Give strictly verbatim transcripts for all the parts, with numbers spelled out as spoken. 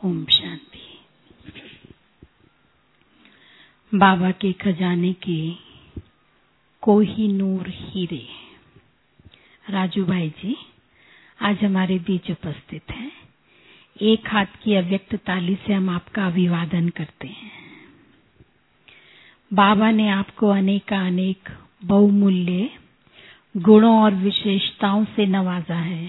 ओम शांति। बाबा के खजाने के कोहिनूर हीरे राजू भाई जी आज हमारे बीच उपस्थित हैं। एक हाथ की अव्यक्त ताली से हम आपका अभिवादन करते हैं। बाबा ने आपको अनेकानेक बहुमूल्य गुणों और विशेषताओं से नवाजा है।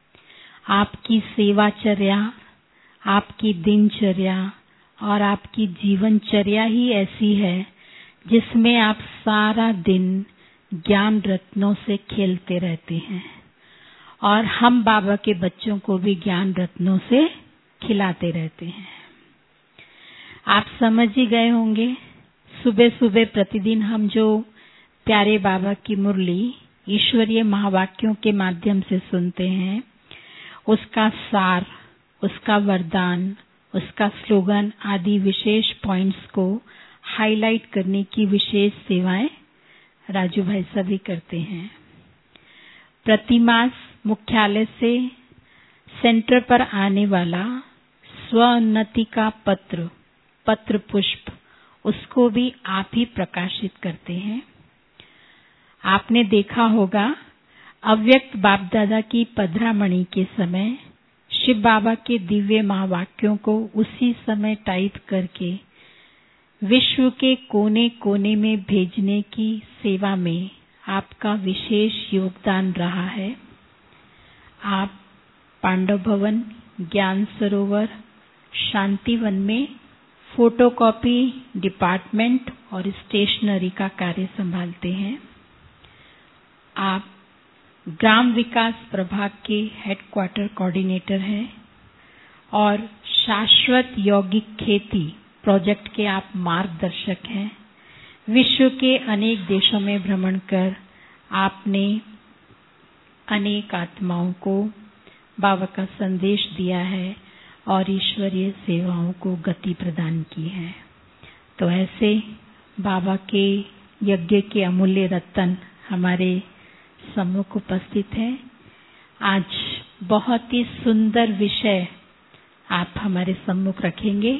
आपकी सेवाचर्या, आपकी दिनचर्या और आपकी जीवनचर्या ही ऐसी है जिसमें आप सारा दिन ज्ञान रत्नों से खेलते रहते हैं और हम बाबा के बच्चों को भी ज्ञान रत्नों से खिलाते रहते हैं। आप समझ ही गए होंगे, सुबह सुबह प्रतिदिन हम जो प्यारे बाबा की मुरली ईश्वरीय महावाक्यों के माध्यम से सुनते हैं, उसका सार, उसका वरदान, उसका स्लोगन आदि विशेष पॉइंट्स को हाईलाइट करने की विशेष सेवाएं राजू भाई सभी करते हैं। प्रतिमास मुख्यालय से सेंटर पर आने वाला स्वोन्नति का पत्र पत्र पुष्प, उसको भी आप ही प्रकाशित करते हैं। आपने देखा होगा अव्यक्त बाप दादा की पधरामणि के समय शिव बाबा के दिव्य महावाक्यों को उसी समय टाइप करके विश्व के कोने कोने में भेजने की सेवा में आपका विशेष योगदान रहा है। आप पांडव भवन, ज्ञान सरोवर, शांतिवन में फोटोकॉपी डिपार्टमेंट और स्टेशनरी का कार्य संभालते हैं। आप ग्राम विकास प्रभाग के हेडक्वार्टर कोऑर्डिनेटर हैं और शाश्वत यौगिक खेती प्रोजेक्ट के आप मार्गदर्शक हैं। विश्व के अनेक देशों में भ्रमण कर आपने अनेक आत्माओं को बाबा का संदेश दिया है और ईश्वरीय सेवाओं को गति प्रदान की है। तो ऐसे बाबा के यज्ञ के अमूल्य रत्न हमारे सम्मुख उपस्थित हैं। आज बहुत ही सुंदर विषय आप हमारे सम्मुख रखेंगे।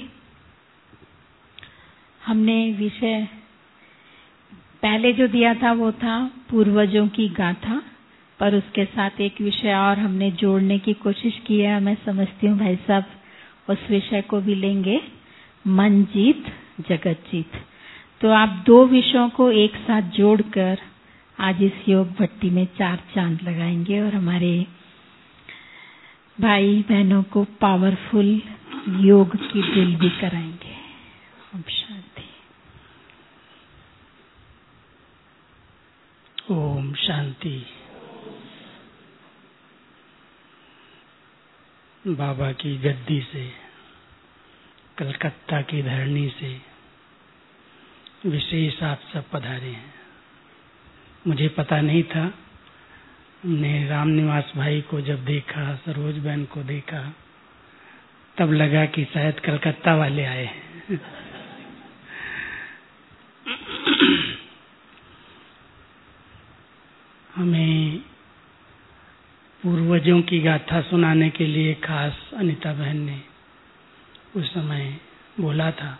हमने विषय पहले जो दिया था वो था पूर्वजों की गाथा, पर उसके साथ एक विषय और हमने जोड़ने की कोशिश की है। मैं समझती हूँ भाई साहब उस विषय को भी लेंगे, मन जीत जगत जीत। तो आप दो विषयों को एक साथ जोड़कर आज इस योग भट्टी में चार चांद लगाएंगे और हमारे भाई बहनों को पावरफुल योग की ड्रिल भी कराएंगे। ओम शांति। ओम शांति। बाबा की गद्दी से, कलकत्ता की धरनी से विशेष आप सब पधारे हैं। मुझे पता नहीं था। हमने राम निवास भाई को जब देखा, सरोज बहन को देखा, तब लगा कि शायद कलकत्ता वाले आए हैं। हमें पूर्वजों की गाथा सुनाने के लिए खास अनीता बहन ने उस समय बोला था,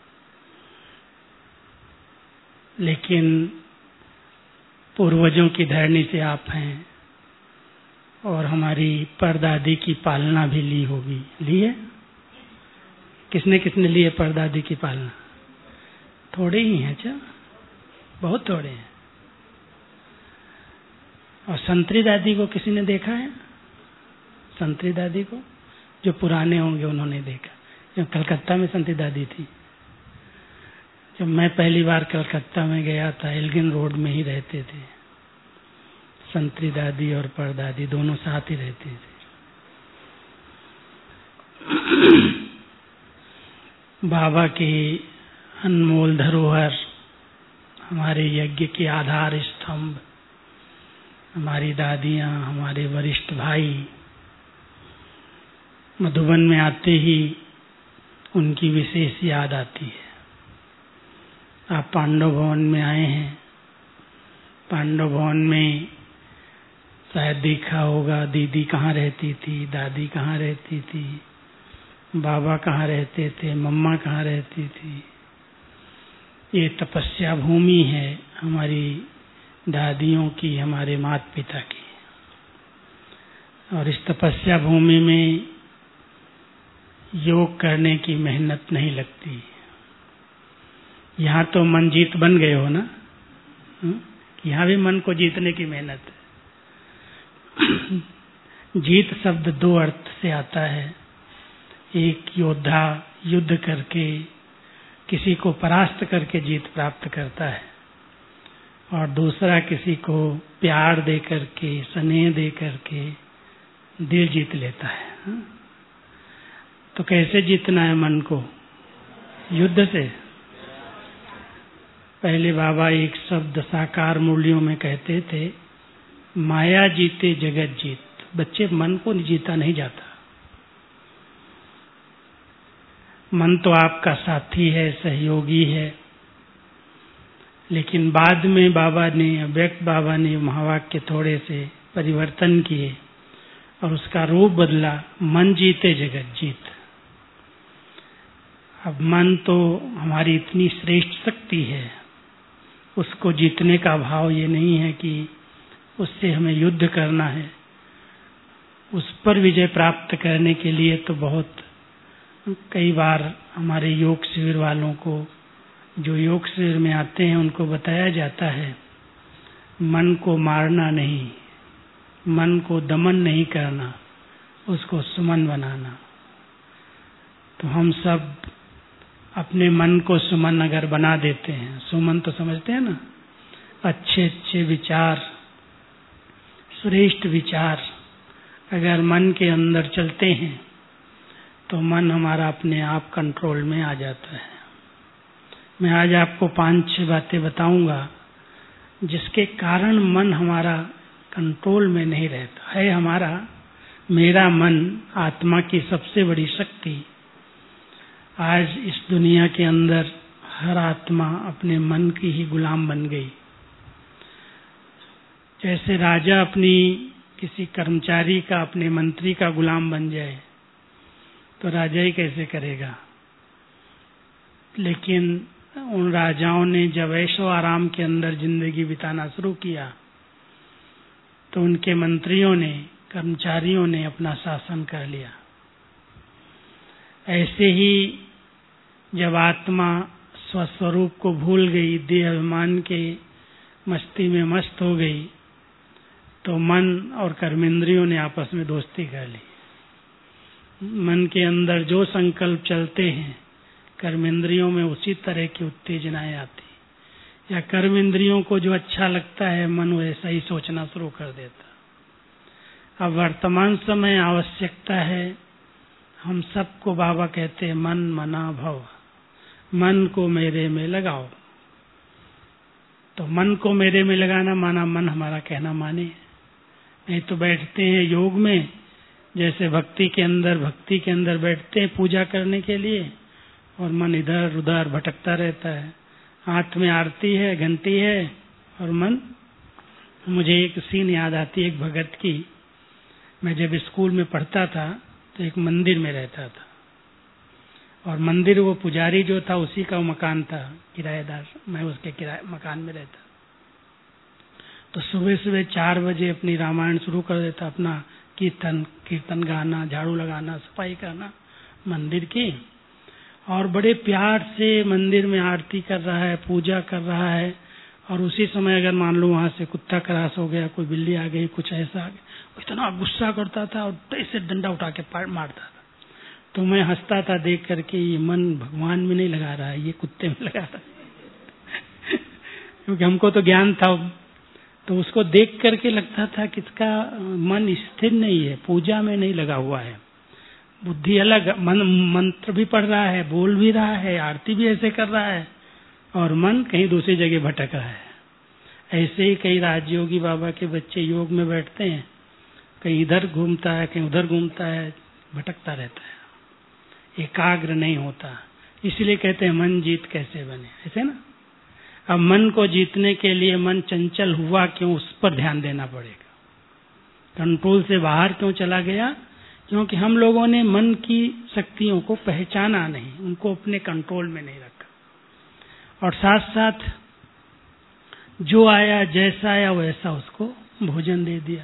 लेकिन पूर्वजों की धरनी से आप हैं और हमारी परदादी की पालना भी ली होगी। ली है? किसने किसने ली है परदादी की पालना? थोड़े ही हैं, अच्छा बहुत थोड़े हैं। और संतरी दादी को किसी ने देखा है? संतरी दादी को जो पुराने होंगे उन्होंने देखा। जब कलकत्ता में संतरी दादी थी, जब मैं पहली बार कलकत्ता में गया था, एल्गिन रोड में ही रहते थे। संतरी दादी और परदादी दोनों साथ ही रहते थे। बाबा की अनमोल धरोहर, हमारे यज्ञ के आधार स्तंभ, हमारी दादियाँ, हमारे वरिष्ठ भाई, मधुबन में आते ही उनकी विशेष याद आती है। आप पांडव भवन में आए हैं। पांडव भवन में शायद देखा होगा दीदी कहाँ रहती थी, दादी कहाँ रहती थी, बाबा कहाँ रहते थे, मम्मा कहाँ रहती थी। ये तपस्या भूमि है हमारी दादियों की, हमारे माता पिता की। और इस तपस्या भूमि में योग करने की मेहनत नहीं लगती। यहाँ तो मन जीत बन गए हो ना, यहाँ भी मन को जीतने की मेहनत है। जीत शब्द दो अर्थ से आता है। एक योद्धा युद्ध करके किसी को परास्त करके जीत प्राप्त करता है, और दूसरा किसी को प्यार दे करके, स्नेह दे करके दिल जीत लेता है। तो कैसे जीतना है मन को? युद्ध से। पहले बाबा एक शब्द साकार मूल्यों में कहते थे, माया जीते जगत जीत। बच्चे, मन को जीता नहीं जाता। मन तो आपका साथी है, सहयोगी है, लेकिन बाद में बाबा ने, अव्यक्त बाबा ने महावाक्य थोड़े से परिवर्तन किए और उसका रूप बदला, मन जीते जगत जीत। अब मन तो हमारी इतनी श्रेष्ठ शक्ति है, उसको जीतने का भाव ये नहीं है कि उससे हमें युद्ध करना है। उस पर विजय प्राप्त करने के लिए तो बहुत कई बार हमारे योग शिविर वालों को, जो योग शिविर में आते हैं, उनको बताया जाता है, मन को मारना नहीं, मन को दमन नहीं करना, उसको सुमन बनाना। तो हम सब अपने मन को सुमन अगर बना देते हैं, सुमन तो समझते हैं ना, अच्छे अच्छे विचार, श्रेष्ठ विचार अगर मन के अंदर चलते हैं तो मन हमारा अपने आप कंट्रोल में आ जाता है। मैं आज आपको पांच छह बातें बताऊंगा जिसके कारण मन हमारा कंट्रोल में नहीं रहता है। हमारा मेरा मन आत्मा की सबसे बड़ी शक्ति। आज इस दुनिया के अंदर हर आत्मा अपने मन की ही गुलाम बन गई। जैसे राजा अपनी किसी कर्मचारी का, अपने मंत्री का गुलाम बन जाए तो राजा ही कैसे करेगा। लेकिन उन राजाओं ने जब ऐशो आराम के अंदर जिंदगी बिताना शुरू किया तो उनके मंत्रियों ने, कर्मचारियों ने अपना शासन कर लिया। ऐसे ही जब आत्मा स्वस्वरूप को भूल गई, देह अभिमान के मस्ती में मस्त हो गई, तो मन और कर्मेंद्रियों ने आपस में दोस्ती कर ली। मन के अंदर जो संकल्प चलते हैं, कर्मेंद्रियों में उसी तरह की उत्तेजनाएं आती, या कर्मेंद्रियों को जो अच्छा लगता है मन वैसा ही सोचना शुरू कर देता। अब वर्तमान समय आवश्यकता है, हम सबको बाबा कहते हैं मन मना भव, मन को मेरे में लगाओ। तो मन को मेरे में लगाना माना मन हमारा कहना माने। नहीं तो बैठते हैं योग में, जैसे भक्ति के अंदर भक्ति के अंदर बैठते हैं पूजा करने के लिए, और मन इधर उधर भटकता रहता है। हाथ में आरती है, घंटी है, और मन। मुझे एक सीन याद आती है एक भगत की। मैं जब स्कूल में पढ़ता था तो एक मंदिर में रहता था, और मंदिर वो पुजारी जो था उसी का मकान था, किराएदार, मैं उसके किराए मकान में रहता। तो सुबह सुबह चार बजे अपनी रामायण शुरू कर देता, अपना कीर्तन कीर्तन गाना, झाड़ू लगाना, सफाई करना मंदिर की, और बड़े प्यार से मंदिर में आरती कर रहा है, पूजा कर रहा है। और उसी समय अगर मान लो वहां से कुत्ता क्रॉस हो गया, कोई बिल्ली आ गई, कुछ ऐसा आ गया, इतना गुस्सा करता था और ऐसे डंडा उठा के मारता था। तो मैं हंसता था देख करके, ये मन भगवान में नहीं लगा रहा है, ये कुत्ते में लगा रहा है। क्योंकि हमको तो ज्ञान था, तो उसको देख करके लगता था कि इसका मन स्थिर नहीं है, पूजा में नहीं लगा हुआ है, बुद्धि अलग, मन मंत्र भी पढ़ रहा है, बोल भी रहा है, आरती भी ऐसे कर रहा है, और मन कहीं दूसरी जगह भटक रहा है। ऐसे ही कई राजयोगी बाबा के बच्चे योग में बैठते हैं, कहीं इधर घूमता है, कहीं उधर घूमता है, भटकता रहता है, एकाग्र नहीं होता। इसलिए कहते हैं मन जीत कैसे बने, ऐसे ना। अब मन को जीतने के लिए मन चंचल हुआ क्यों, उस पर ध्यान देना पड़ेगा। कंट्रोल से बाहर क्यों चला गया, क्योंकि हम लोगों ने मन की शक्तियों को पहचाना नहीं, उनको अपने कंट्रोल में नहीं रखा, और साथ साथ जो आया जैसा आया वैसा उसको भोजन दे दिया।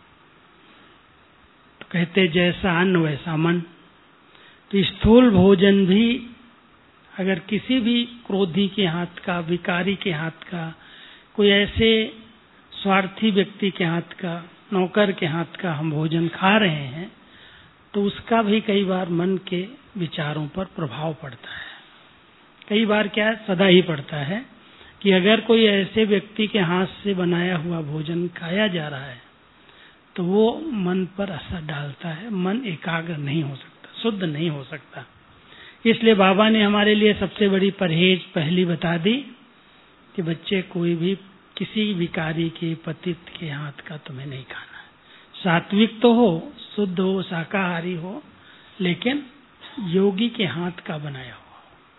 तो कहते जैसा अन्न वैसा मन। तो स्थूल भोजन भी अगर किसी भी क्रोधी के हाथ का, विकारी के हाथ का, कोई ऐसे स्वार्थी व्यक्ति के हाथ का, नौकर के हाथ का हम भोजन खा रहे हैं तो उसका भी कई बार मन के विचारों पर प्रभाव पड़ता है। कई बार क्या सदा ही पड़ता है कि अगर कोई ऐसे व्यक्ति के हाथ से बनाया हुआ भोजन खाया जा रहा है तो वो मन पर असर डालता है, मन एकाग्र नहीं हो सकता, शुद्ध नहीं हो सकता। इसलिए बाबा ने हमारे लिए सबसे बड़ी परहेज पहली बता दी कि बच्चे कोई भी किसी विकारी के, पतित के हाथ का तुम्हें नहीं खाना है। सात्विक तो हो, शुद्ध हो, शाकाहारी हो, लेकिन योगी के हाथ का बनाया हुआ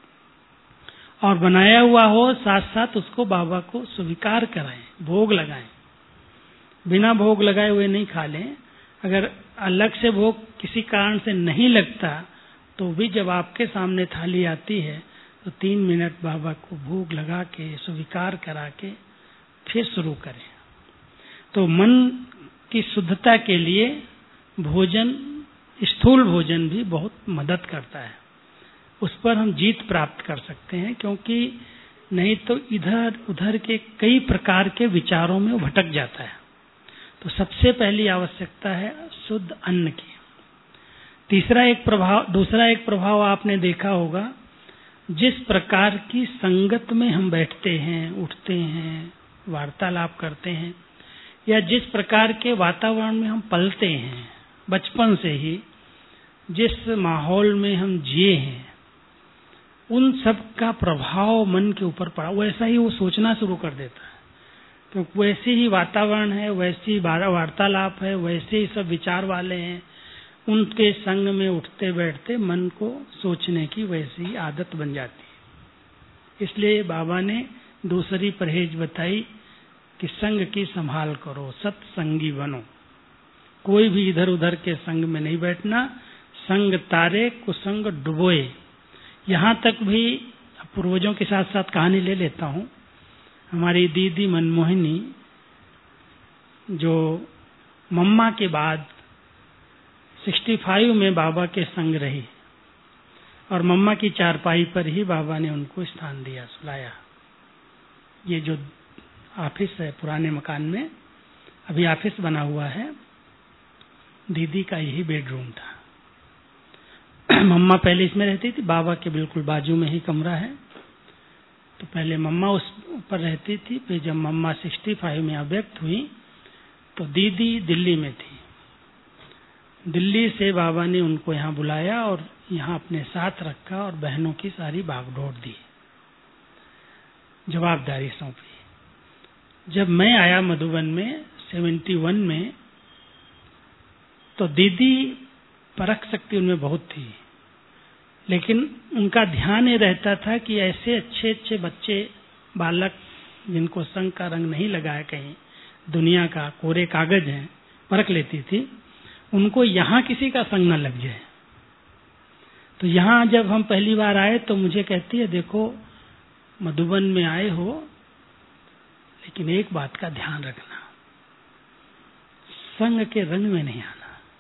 हो, और बनाया हुआ हो साथ साथ उसको बाबा को स्वीकार कराएं, भोग लगाएं। बिना भोग लगाए हुए नहीं खा लें। अगर अलग से भोग किसी कारण से नहीं लगता तो भी जब आपके सामने थाली आती है तो तीन मिनट बाबा को भोग लगा के स्वीकार करा के फिर शुरू करें। तो मन की शुद्धता के लिए भोजन, स्थूल भोजन भी बहुत मदद करता है। उस पर हम जीत प्राप्त कर सकते हैं, क्योंकि नहीं तो इधर उधर के कई प्रकार के विचारों में वो भटक जाता है। तो सबसे पहली आवश्यकता है शुद्ध अन्न की। तीसरा एक प्रभाव, दूसरा एक प्रभाव आपने देखा होगा, जिस प्रकार की संगत में हम बैठते हैं, उठते हैं, वार्तालाप करते हैं, या जिस प्रकार के वातावरण में हम पलते हैं, बचपन से ही जिस माहौल में हम जिए हैं, उन सब का प्रभाव मन के ऊपर पड़ा, वैसा ही वो सोचना शुरू कर देता है। तो वैसे ही वातावरण है, वैसी वार्तालाप है, वैसे ही सब विचार वाले हैं, उनके संग में उठते बैठते मन को सोचने की वैसी आदत बन जाती है। इसलिए बाबा ने दूसरी परहेज बताई कि संग की संभाल करो, सत्संगी बनो। कोई भी इधर उधर के संग में नहीं बैठना, संग तारे कुसंग डुबोए। यहाँ तक भी पूर्वजों के साथ साथ कहानी ले लेता हूँ। हमारी दीदी मनमोहिनी जो मम्मा के बाद पैंसठ में बाबा के संग रही, और मम्मा की चारपाई पर ही बाबा ने उनको स्थान दिया, सुलाया। ये जो ऑफिस है पुराने मकान में, अभी ऑफिस बना हुआ है, दीदी का यही बेडरूम था। मम्मा पहले इसमें रहती थी, बाबा के बिल्कुल बाजू में ही कमरा है। तो पहले मम्मा उस ऊपर रहती थी, फिर जब मम्मा पैंसठ में अव्यक्त हुई तो दीदी दिल्ली में थी। दिल्ली से बाबा ने उनको यहाँ बुलाया और यहाँ अपने साथ रखा और बहनों की सारी भागदौड़ दी, जवाबदारी सौंपी। जब मैं आया मधुबन में इकहत्तर में, तो दीदी परख शक्ति उनमें बहुत थी, लेकिन उनका ध्यान ये रहता था कि ऐसे अच्छे अच्छे बच्चे, बालक जिनको संग का रंग नहीं लगाया, कहीं दुनिया का कोरे कागज है, परख लेती थी, उनको यहाँ किसी का संग न लग जाए। तो यहाँ जब हम पहली बार आए तो मुझे कहती है, देखो मधुबन में आए हो, लेकिन एक बात का ध्यान रखना, संग के रंग में नहीं आना।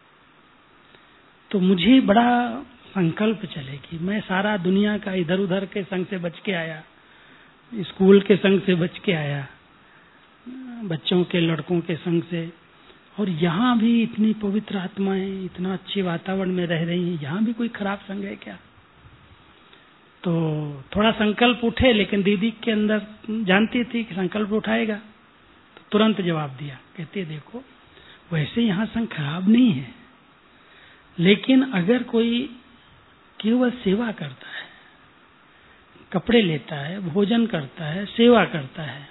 तो मुझे बड़ा संकल्प चले कि मैं सारा दुनिया का इधर उधर के संग से बच के आया, स्कूल के संग से बच के आया, बच्चों के लड़कों के संग से, और यहाँ भी इतनी पवित्र आत्माएं इतना अच्छे वातावरण में रह रही हैं, यहाँ भी कोई खराब संग है क्या? तो थोड़ा संकल्प उठे, लेकिन दीदी के अंदर जानती थी कि संकल्प उठाएगा, तो तुरंत जवाब दिया। कहते देखो वैसे यहाँ संग खराब नहीं है, लेकिन अगर कोई केवल सेवा करता है, कपड़े लेता है, भोजन करता है, सेवा करता है,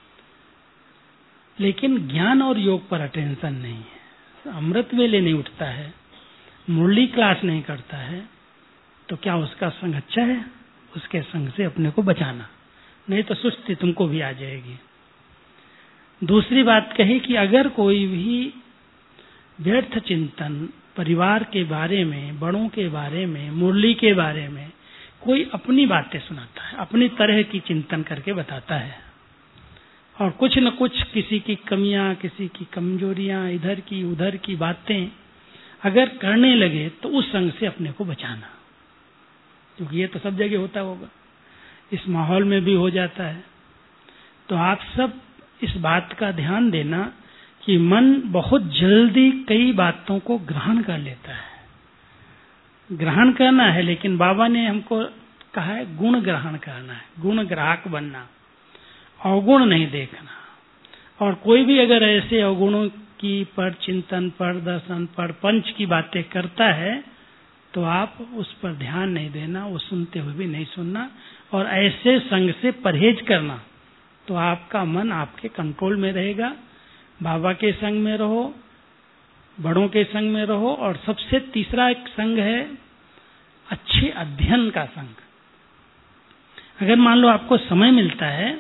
लेकिन ज्ञान और योग पर अटेंशन नहीं है, अमृत वेले नहीं उठता है, मुरली क्लास नहीं करता है, तो क्या उसका संग अच्छा है? उसके संग से अपने को बचाना, नहीं तो सुस्ती तुमको भी आ जाएगी। दूसरी बात कही कि अगर कोई भी व्यर्थ चिंतन, परिवार के बारे में, बड़ों के बारे में, मुरली के बारे में कोई अपनी बातें सुनाता है, अपनी तरह की चिंतन करके बताता है, और कुछ न कुछ किसी की कमियां, किसी की कमजोरियां, इधर की उधर की बातें अगर करने लगे तो उस संग से अपने को बचाना, क्योंकि ये तो सब जगह होता होगा, इस माहौल में भी हो जाता है। तो आप सब इस बात का ध्यान देना कि मन बहुत जल्दी कई बातों को ग्रहण कर लेता है। ग्रहण करना है, लेकिन बाबा ने हमको कहा है गुण ग्रहण करना है, गुण ग्राहक बनना, अवगुण नहीं देखना। और कोई भी अगर ऐसे अवगुणों की पर चिंतन, पर दर्शन, पर पंच की बातें करता है तो आप उस पर ध्यान नहीं देना, वो सुनते हुए भी नहीं सुनना, और ऐसे संग से परहेज करना, तो आपका मन आपके कंट्रोल में रहेगा। बाबा के संग में रहो, बड़ों के संग में रहो, और सबसे तीसरा एक संग है अच्छे अध्ययन का संग। अगर मान लो आपको समय मिलता है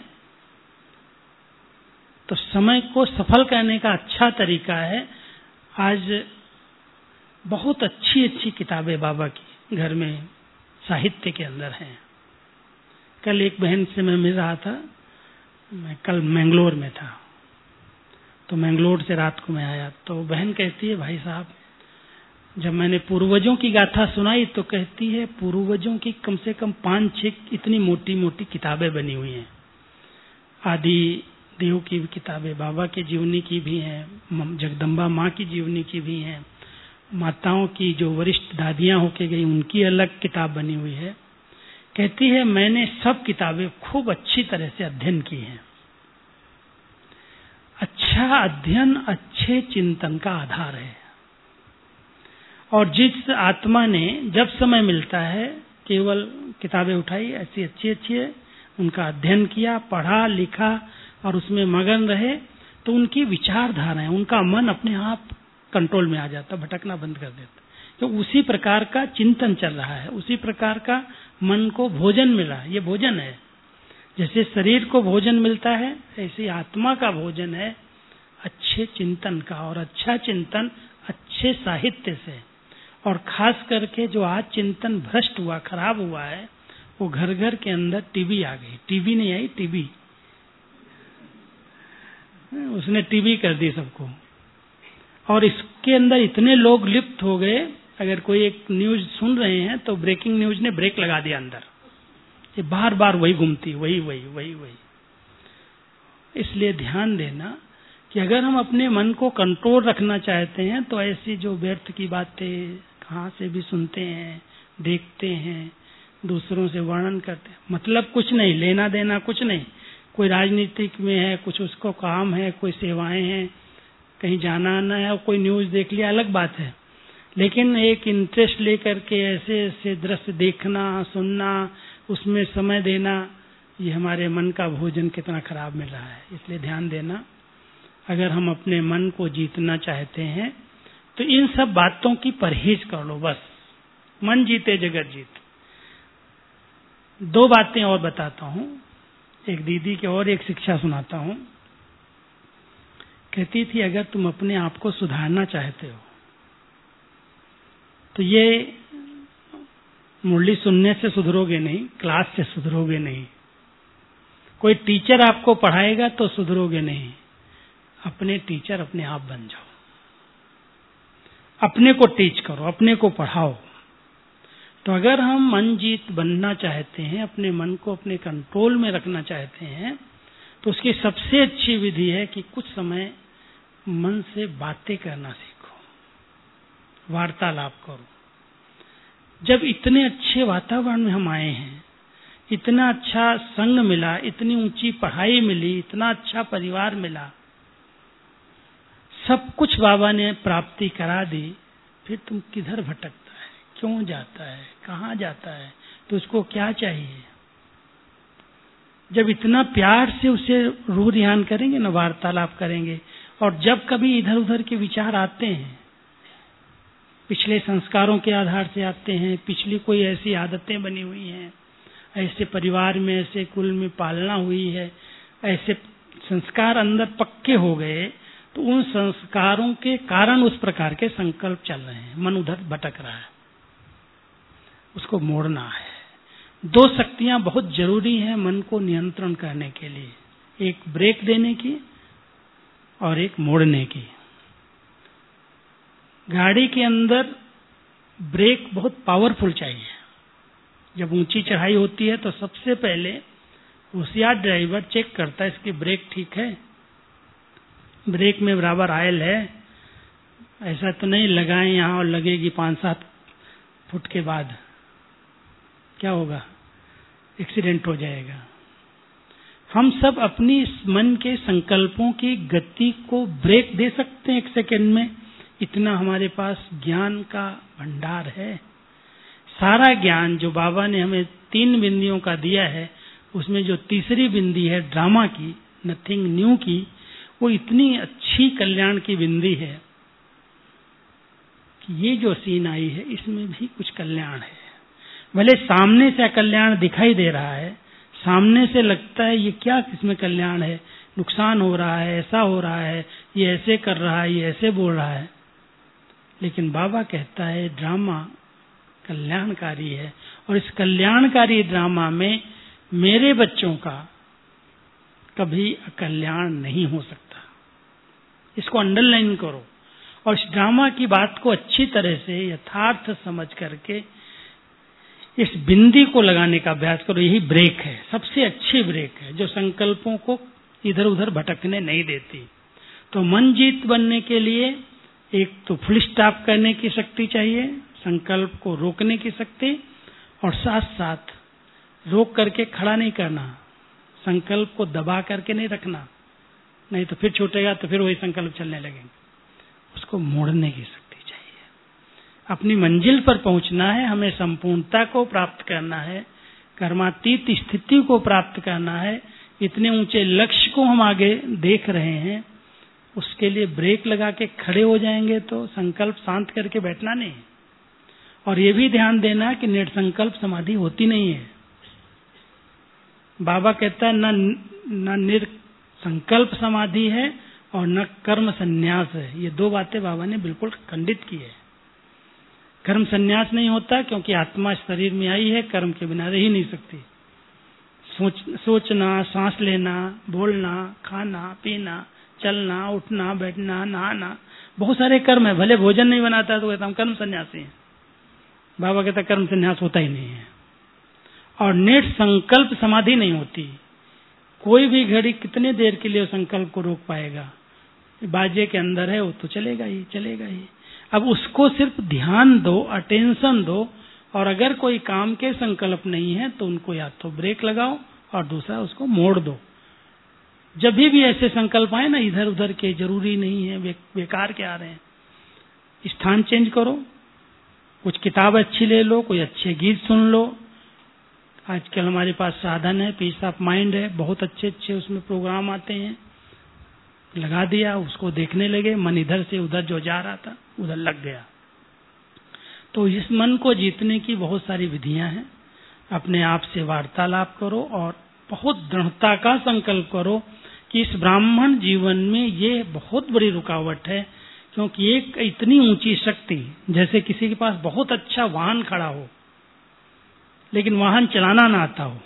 तो समय को सफल करने का अच्छा तरीका है, आज बहुत अच्छी अच्छी किताबें बाबा की घर में साहित्य के अंदर हैं। कल एक बहन से मैं मिल रहा था, मैं कल मैंगलोर में था, तो मैंगलोर से रात को मैं आया, तो बहन कहती है भाई साहब, जब मैंने पूर्वजों की गाथा सुनाई तो कहती है पूर्वजों की कम से कम पांच छह इतनी मोटी मोटी किताबें बनी हुई हैं, आदि देव की भी किताबें, बाबा की जीवनी की भी हैं, जगदम्बा माँ की जीवनी की भी हैं, माताओं की जो वरिष्ठ दादियां होके गई उनकी अलग किताब बनी हुई है। कहती है मैंने सब किताबें खूब अच्छी तरह से अध्ययन की हैं। अच्छा अध्ययन अच्छे चिंतन का आधार है, और जिस आत्मा ने जब समय मिलता है केवल किताबें उठाई, ऐसी अच्छी अच्छी है, उनका अध्ययन किया, पढ़ा लिखा और उसमें मगन रहे, तो उनकी विचारधाराएं, उनका मन अपने आप कंट्रोल में आ जाता, भटकना बंद कर देता। तो उसी प्रकार का चिंतन चल रहा है, उसी प्रकार का मन को भोजन मिला, ये भोजन है। जैसे शरीर को भोजन मिलता है, ऐसे आत्मा का भोजन है अच्छे चिंतन का, और अच्छा चिंतन अच्छे साहित्य से। और खास करके जो आज चिंतन भ्रष्ट हुआ, खराब हुआ है, वो घर घर के अंदर टीवी आ गई। टीवी नहीं आई, टीवी, उसने टीवी कर दी सबको, और इसके अंदर इतने लोग लिप्त हो गए, अगर कोई एक न्यूज सुन रहे हैं तो ब्रेकिंग न्यूज ने ब्रेक लगा दिया अंदर, ये बार बार वही घूमती, वही वही वही वही। इसलिए ध्यान देना कि अगर हम अपने मन को कंट्रोल रखना चाहते हैं तो ऐसी जो व्यर्थ की बातें कहाँ से भी सुनते हैं, देखते हैं, दूसरों से वर्णन करते हैं, मतलब कुछ नहीं, लेना देना कुछ नहीं। कोई राजनीतिक में है, कुछ उसको काम है, कोई सेवाएं हैं, कहीं जाना आना है, कोई न्यूज देख लिया, अलग बात है। लेकिन एक इंटरेस्ट लेकर के ऐसे ऐसे दृश्य देखना, सुनना, उसमें समय देना, ये हमारे मन का भोजन कितना खराब मिल रहा है। इसलिए ध्यान देना, अगर हम अपने मन को जीतना चाहते हैं तो इन सब बातों की परहेज कर लो, बस। मन जीते जगत जीत। दो बातें और बताता हूं, एक दीदी की और एक शिक्षा सुनाता हूं। कहती थी अगर तुम अपने आप को सुधारना चाहते हो तो ये मुरली सुनने से सुधरोगे नहीं, क्लास से सुधरोगे नहीं, कोई टीचर आपको पढ़ाएगा तो सुधरोगे नहीं, अपने टीचर अपने आप बन जाओ, अपने को टीच करो, अपने को पढ़ाओ। तो अगर हम मन जीत बनना चाहते हैं, अपने मन को अपने कंट्रोल में रखना चाहते हैं, तो उसकी सबसे अच्छी विधि है कि कुछ समय मन से बातें करना सीखो, वार्तालाप करो। जब इतने अच्छे वातावरण में हम आए हैं, इतना अच्छा संग मिला, इतनी ऊंची पढ़ाई मिली, इतना अच्छा परिवार मिला, सब कुछ बाबा ने प्राप्ति करा दी, फिर तुम किधर भटकता है, क्यों जाता है, कहाँ जाता है, तो उसको क्या चाहिए? जब इतना प्यार से उसे रूह ध्यान करेंगे ना, वार्तालाप करेंगे, और जब कभी इधर उधर के विचार आते हैं, पिछले संस्कारों के आधार से आते हैं, पिछली कोई ऐसी आदतें बनी हुई हैं, ऐसे परिवार में, ऐसे कुल में पालना हुई है, ऐसे संस्कार अंदर पक्के हो गए, तो उन संस्कारों के कारण उस प्रकार के संकल्प चल रहे हैं, मन उधर भटक रहा है, उसको मोड़ना है। दो शक्तियां बहुत जरूरी हैं मन को नियंत्रण करने के लिए, एक ब्रेक देने की और एक मोड़ने की। गाड़ी के अंदर ब्रेक बहुत पावरफुल चाहिए। जब ऊंची चढ़ाई होती है तो सबसे पहले होशियार ड्राइवर चेक करता है इसकी ब्रेक ठीक है, ब्रेक में बराबर आयल है, ऐसा तो नहीं लगाएं यहां और लगेगी पांच सात फुट के बाद, क्या होगा, एक्सीडेंट हो जाएगा। हम सब अपनी मन के संकल्पों की गति को ब्रेक दे सकते हैं एक सेकंड में, इतना हमारे पास ज्ञान का भंडार है। सारा ज्ञान जो बाबा ने हमें तीन बिंदियों का दिया है, उसमें जो तीसरी बिंदी है ड्रामा की, नथिंग न्यू की, वो इतनी अच्छी कल्याण की बिंदी है कि ये जो सीन आई है इसमें भी कुछ कल्याण है। भले सामने से कल्याण दिखाई दे रहा है, सामने से लगता है ये क्या, किसमें कल्याण है, नुकसान हो रहा है, ऐसा हो रहा है, ये ऐसे कर रहा है, ये ऐसे बोल रहा है, लेकिन बाबा कहता है ड्रामा कल्याणकारी है। और इस कल्याणकारी ड्रामा में मेरे बच्चों का कभी अकल्याण नहीं हो सकता, इसको अंडरलाइन करो और इस ड्रामा की बात को अच्छी तरह से यथार्थ समझ करके इस बिंदी को लगाने का अभ्यास करो। यही ब्रेक है, सबसे अच्छी ब्रेक है जो संकल्पों को इधर उधर भटकने नहीं देती। तो मन जीत बनने के लिए एक तो फुल स्टॉप करने की शक्ति चाहिए, संकल्प को रोकने की शक्ति, और साथ साथ रोक करके खड़ा नहीं करना, संकल्प को दबा करके नहीं रखना, नहीं तो फिर छूटेगा तो फिर वही संकल्प चलने लगेंगे। उसको मोड़ने की शक्ति चाहिए। अपनी मंजिल पर पहुंचना है, हमें संपूर्णता को प्राप्त करना है, कर्मातीत स्थिति को प्राप्त करना है। इतने ऊंचे लक्ष्य को हम आगे देख रहे हैं, उसके लिए ब्रेक लगा के खड़े हो जाएंगे तो संकल्प शांत करके बैठना नहीं। और ये भी ध्यान देना कि निर्संकल्प समाधि होती नहीं है। बाबा कहता है न न निर्संकल्प समाधि है और न कर्म संन्यास है। ये दो बातें बाबा ने बिल्कुल खंडित की है। कर्म संन्यास नहीं होता क्योंकि आत्मा शरीर में आई है, कर्म के बिना रह ही नहीं सकती। सोच सोचना, सांस लेना, बोलना, खाना, पीना, चलना, उठना, बैठना, नहाना, बहुत सारे कर्म है। भले भोजन नहीं बनाता तो कहता हम कर्म संन्यासी हैं। बाबा कहता कर्म संन्यास होता ही नहीं है। और निर संकल्प समाधि नहीं होती। कोई भी घड़ी कितने देर के लिए संकल्प को रोक पाएगा? बाजे के अंदर है वो तो चलेगा ही चलेगा ही। अब उसको सिर्फ ध्यान दो, अटेंशन दो, और अगर कोई काम के संकल्प नहीं है तो उनको या तो ब्रेक लगाओ और दूसरा उसको मोड़ दो। जब भी, भी ऐसे संकल्प आए ना इधर उधर के, जरूरी नहीं है, बे, बेकार के आ रहे हैं, स्थान चेंज करो, कुछ किताब अच्छी ले लो, कोई अच्छे गीत सुन लो। आजकल हमारे पास साधन है, पीस ऑफ माइंड है, बहुत अच्छे अच्छे उसमें प्रोग्राम आते हैं, लगा दिया, उसको देखने लगे, मन इधर से उधर जो जा रहा था उधर लग गया। तो इस मन को जीतने की बहुत सारी विधियां हैं। अपने आप से वार्तालाप करो और बहुत दृढ़ता का संकल्प करो कि इस ब्राह्मण जीवन में ये बहुत बड़ी रुकावट है। क्योंकि एक इतनी ऊंची शक्ति, जैसे किसी के पास बहुत अच्छा वाहन खड़ा हो लेकिन वाहन चलाना ना आता हो,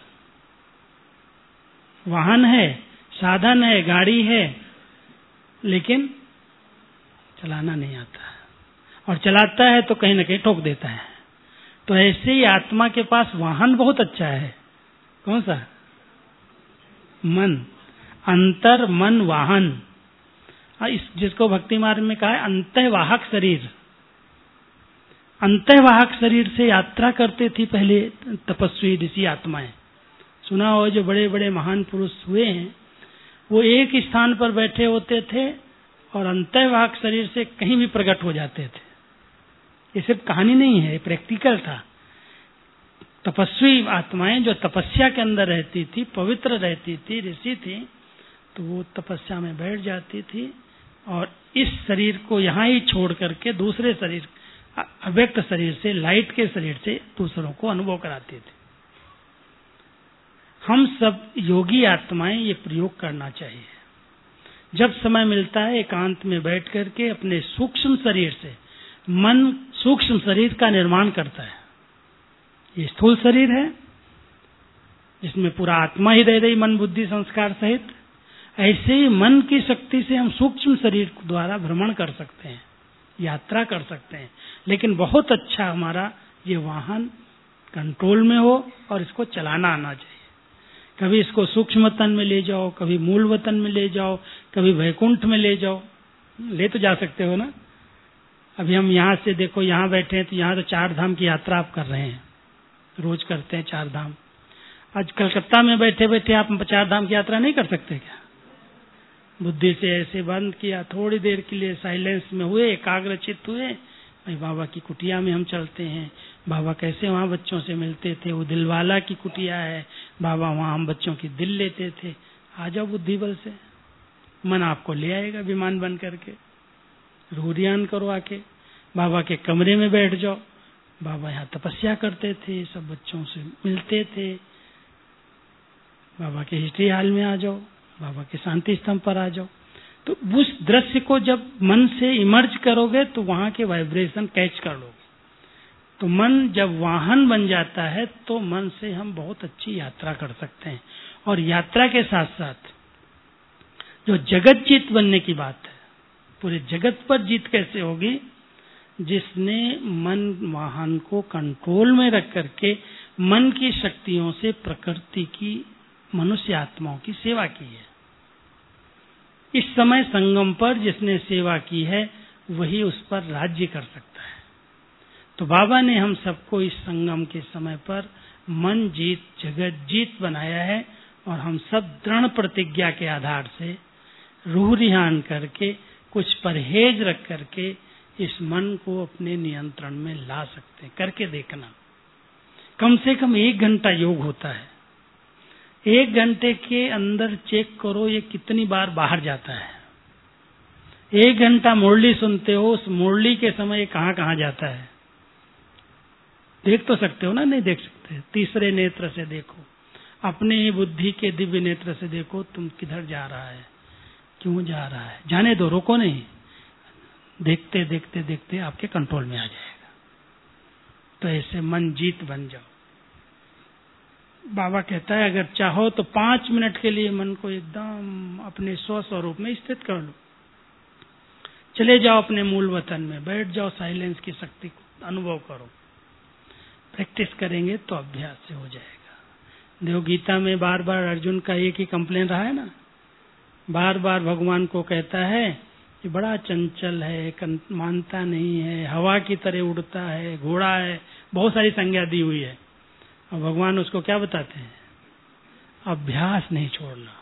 वाहन है, साधन है, गाड़ी है, लेकिन चलाना नहीं आता, और चलाता है तो कहीं ना कहीं ठोक देता है। तो ऐसे ही आत्मा के पास वाहन बहुत अच्छा है। कौन सा? मन, अंतर मन वाहन। इस जिसको भक्ति मार्ग में कहा है अंतःवाहक शरीर। अंतःवाहक शरीर से यात्रा करते थी पहले तपस्वी ऋषि आत्माएं। सुना हो जो बड़े बड़े महान पुरुष हुए हैं, वो एक स्थान पर बैठे होते थे और अंतःवाहक शरीर से कहीं भी प्रकट हो जाते थे। ये सिर्फ कहानी नहीं है, प्रैक्टिकल था। तपस्वी आत्माएं जो तपस्या के अंदर रहती थी, पवित्र रहती थी, ऋषि थी, तो वो तपस्या में बैठ जाती थी और इस शरीर को यहाँ ही छोड़ करके दूसरे शरीर, अव्यक्त शरीर से, लाइट के शरीर से दूसरों को अनुभव कराते थे। हम सब योगी आत्माएं ये प्रयोग करना चाहिए। जब समय मिलता है एकांत में बैठ करके अपने सूक्ष्म शरीर से, मन सूक्ष्म शरीर का निर्माण करता है। ये स्थूल शरीर है जिसमें पूरा आत्मा ही रह रही, मन बुद्धि संस्कार सहित। ऐसे ही मन की शक्ति से हम सूक्ष्म शरीर द्वारा भ्रमण कर सकते हैं, यात्रा कर सकते हैं। लेकिन बहुत अच्छा हमारा ये वाहन कंट्रोल में हो और इसको चलाना आना चाहिए। कभी इसको सूक्ष्म वतन में ले जाओ, कभी मूल वतन में ले जाओ, कभी वैकुंठ में ले जाओ, ले तो जा सकते हो ना। अभी हम यहाँ से देखो, यहाँ बैठे हैं तो यहाँ तो चार धाम की यात्रा आप कर रहे हैं, रोज करते हैं चार धाम। आज कलकत्ता में बैठे बैठे आप चार धाम की यात्रा नहीं कर सकते क्या? बुद्धि से ऐसे बंद किया, थोड़ी देर के लिए साइलेंस में हुए, एकाग्रचित हुए, भाई बाबा की कुटिया में हम चलते हैं। बाबा कैसे वहाँ बच्चों से मिलते थे, वो दिलवाला की कुटिया है, बाबा वहाँ हम बच्चों की दिल लेते थे। आ जाओ बुद्धि बल से, मन आपको ले आएगा विमान बन करके। रूरियान करो आके, बाबा के कमरे में बैठ जाओ। बाबा यहाँ तपस्या करते थे, सब बच्चों से मिलते थे। बाबा के हिस्ट्री हॉल में आ जाओ, बाबा के शांति स्तंभ पर आ जाओ। तो उस दृश्य को जब मन से इमर्ज करोगे तो वहां के वाइब्रेशन कैच कर लोगे। तो मन जब वाहन बन जाता है तो मन से हम बहुत अच्छी यात्रा कर सकते हैं। और यात्रा के साथ साथ जो जगत जीत बनने की बात है, पूरे जगत पर जीत कैसे होगी? जिसने मन वाहन को कंट्रोल में रख करके मन की शक्तियों से प्रकृति की, मनुष्य आत्माओं की सेवा की है। इस समय संगम पर जिसने सेवा की है वही उस पर राज्य कर सकता है। तो बाबा ने हम सबको इस संगम के समय पर मन जीत जगत जीत बनाया है। और हम सब दृढ़ प्रतिज्ञा के आधार से रूह रिहान करके, कुछ परहेज रख करके इस मन को अपने नियंत्रण में ला सकते हैं। करके देखना, कम से कम एक घंटा योग होता है। एक घंटे के अंदर चेक करो ये कितनी बार बाहर जाता है। एक घंटा मुरली सुनते हो, उस मुरली के समय कहाँ कहाँ जाता है देख तो सकते हो ना? नहीं देख सकते। तीसरे नेत्र से देखो, अपने ही बुद्धि के दिव्य नेत्र से देखो, तुम किधर जा रहा है, क्यों जा रहा है। जाने दो, रोको नहीं। देखते देखते देखते आपके कंट्रोल में आ जाएगा। तो ऐसे मन जीत बन जाओ। बाबा कहता है अगर चाहो तो पांच मिनट के लिए मन को एकदम अपने स्व स्वरूप में स्थित कर लो। चले जाओ अपने मूल वतन में, बैठ जाओ, साइलेंस की शक्ति को अनुभव करो। प्रैक्टिस करेंगे तो अभ्यास से हो जाएगा। देव गीता में बार बार अर्जुन का एक ही कंप्लेन रहा है ना, बार बार भगवान को कहता है कि बड़ा चंचल है, मानता नहीं है, हवा की तरह उड़ता है, घोड़ा है, बहुत सारी संज्ञा दी हुई है। और भगवान उसको क्या बताते हैं? अभ्यास नहीं छोड़ना।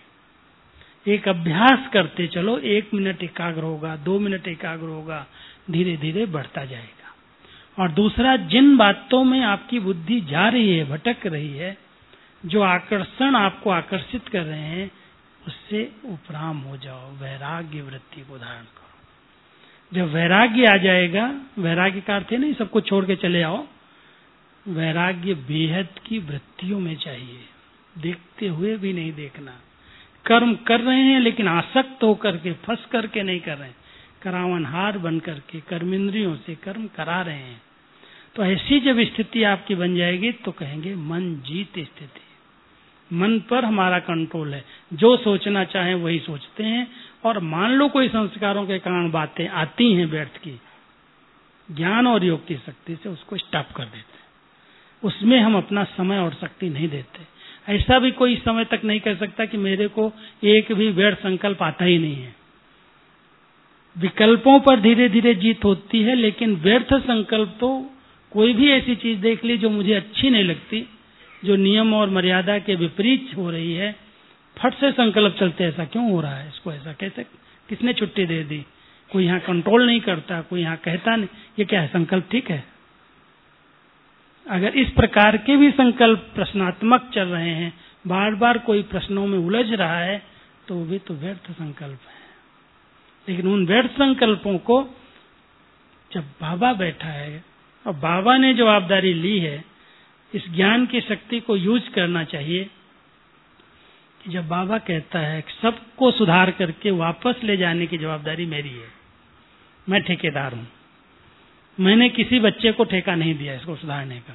एक अभ्यास करते चलो, एक मिनट एकाग्र होगा, दो मिनट एकाग्र होगा, धीरे धीरे बढ़ता जाएगा। और दूसरा, जिन बातों में आपकी बुद्धि जा रही है, भटक रही है, जो आकर्षण आपको आकर्षित कर रहे हैं, उससे उपराम हो जाओ। वैराग्य वृत्ति को धारण करो। जब वैराग्य आ जाएगा, वैराग्य का अर्थ है नहीं सबको छोड़ के चले आओ। वैराग्य बेहद की वृत्तियों में चाहिए, देखते हुए भी नहीं देखना। कर्म कर रहे हैं लेकिन आसक्त होकर के, फंस करके नहीं कर रहे हैं, करावनहार बन करके कर्मेंद्रियों से कर्म करा रहे हैं। तो ऐसी जब स्थिति आपकी बन जाएगी तो कहेंगे मन जीत स्थिति। मन पर हमारा कंट्रोल है, जो सोचना चाहे वही सोचते हैं। और मान लो कोई संस्कारों के कारण बातें आती हैं व्यर्थ की, ज्ञान और योग की शक्ति से उसको स्टॉप कर देते हैं। उसमें हम अपना समय और शक्ति नहीं देते। ऐसा भी कोई समय तक नहीं कर सकता कि मेरे को एक भी व्यर्थ संकल्प आता ही नहीं है। विकल्पों पर धीरे धीरे जीत होती है, लेकिन व्यर्थ संकल्प तो कोई भी ऐसी चीज देख ली जो मुझे अच्छी नहीं लगती, जो नियम और मर्यादा के विपरीत हो रही है, फट से संकल्प चलते, ऐसा क्यों हो रहा है, इसको ऐसा कैसे, किसने छुट्टी दे दी। कोई यहाँ कंट्रोल नहीं करता, कोई यहाँ कहता नहीं, ये क्या है, संकल्प ठीक है। अगर इस प्रकार के भी संकल्प प्रश्नात्मक चल रहे हैं, बार बार कोई प्रश्नों में उलझ रहा है, तो वो भी तो व्यर्थ संकल्प है। लेकिन उन व्यर्थ संकल्पों को जब बाबा बैठा है और बाबा ने जवाबदारी ली है, इस ज्ञान की शक्ति को यूज करना चाहिए, कि जब बाबा कहता है कि सबको सुधार करके वापस ले जाने की जवाबदारी मेरी है, मैं ठेकेदार हूं, मैंने किसी बच्चे को ठेका नहीं दिया इसको सुधारने का।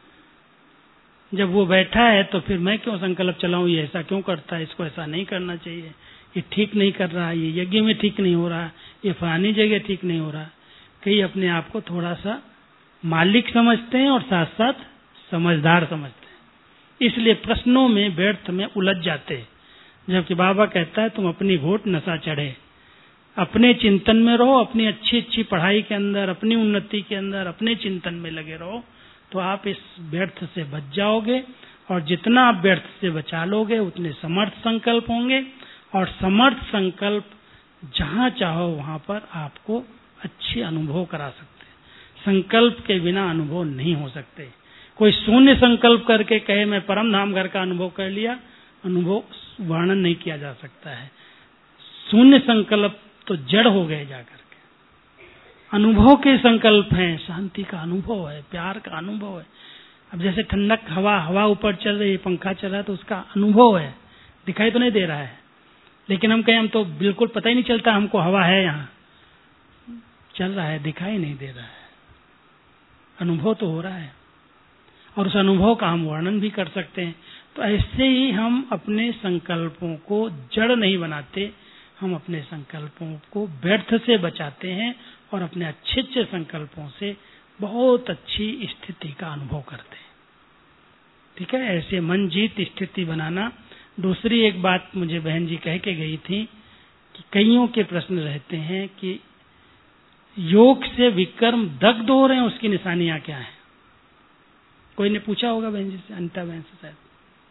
जब वो बैठा है तो फिर मैं क्यों संकल्प चलाऊं, ये ऐसा क्यों करता है, इसको ऐसा नहीं करना चाहिए, ये ठीक नहीं कर रहा, ये यज्ञ में ठीक नहीं हो रहा, ये फलानी जगह ठीक नहीं हो रहा। कई अपने आप को थोड़ा सा मालिक समझते हैं और साथ साथ समझदार समझते हैं, इसलिए प्रश्नों में व्यर्थ में उलझ जाते हैं। जबकि बाबा कहता है तुम अपनी घोट नशा चढ़े, अपने चिंतन में रहो, अपनी अच्छी अच्छी पढ़ाई के अंदर, अपनी उन्नति के अंदर, अपने चिंतन में लगे रहो, तो आप इस व्यर्थ से बच जाओगे। और जितना आप व्यर्थ से बचा लोगे उतने समर्थ संकल्प होंगे, और समर्थ संकल्प जहां चाहो वहां पर आपको अच्छे अनुभव करा सकते हैं। संकल्प के बिना अनुभव नहीं हो सकते। कोई शून्य संकल्प करके कहे मैं परम धाम घर का अनुभव कर लिया, अनुभव वर्णन नहीं किया जा सकता है। शून्य संकल्प तो जड़ हो गए जाकर के। अनुभव के संकल्प हैं, शांति का अनुभव है, प्यार का अनुभव है। अब जैसे ठंडक हवा हवा ऊपर चल रही है, पंखा चल रहा है, तो उसका अनुभव है, दिखाई तो नहीं दे रहा है। लेकिन हम कहें हम तो बिल्कुल पता ही नहीं चलता हमको हवा है, यहाँ चल रहा है, दिखाई नहीं दे रहा है, अनुभव तो हो रहा है। और उस अनुभव का हम वर्णन भी कर सकते हैं। तो ऐसे ही हम अपने संकल्पों को जड़ नहीं बनाते, हम अपने संकल्पों को व्यर्थ से बचाते हैं और अपने अच्छे अच्छे संकल्पों से बहुत अच्छी स्थिति का अनुभव करते हैं। ठीक है, ऐसे मन जीत स्थिति बनाना। दूसरी एक बात मुझे बहन जी कह के गई थी कि कईयों के प्रश्न रहते हैं कि योग से विकर्म दग्ध हो रहे हैं, उसकी निशानियां क्या हैं। कोई ने पूछा होगा बहन जी से, अनिता बहन से शायद।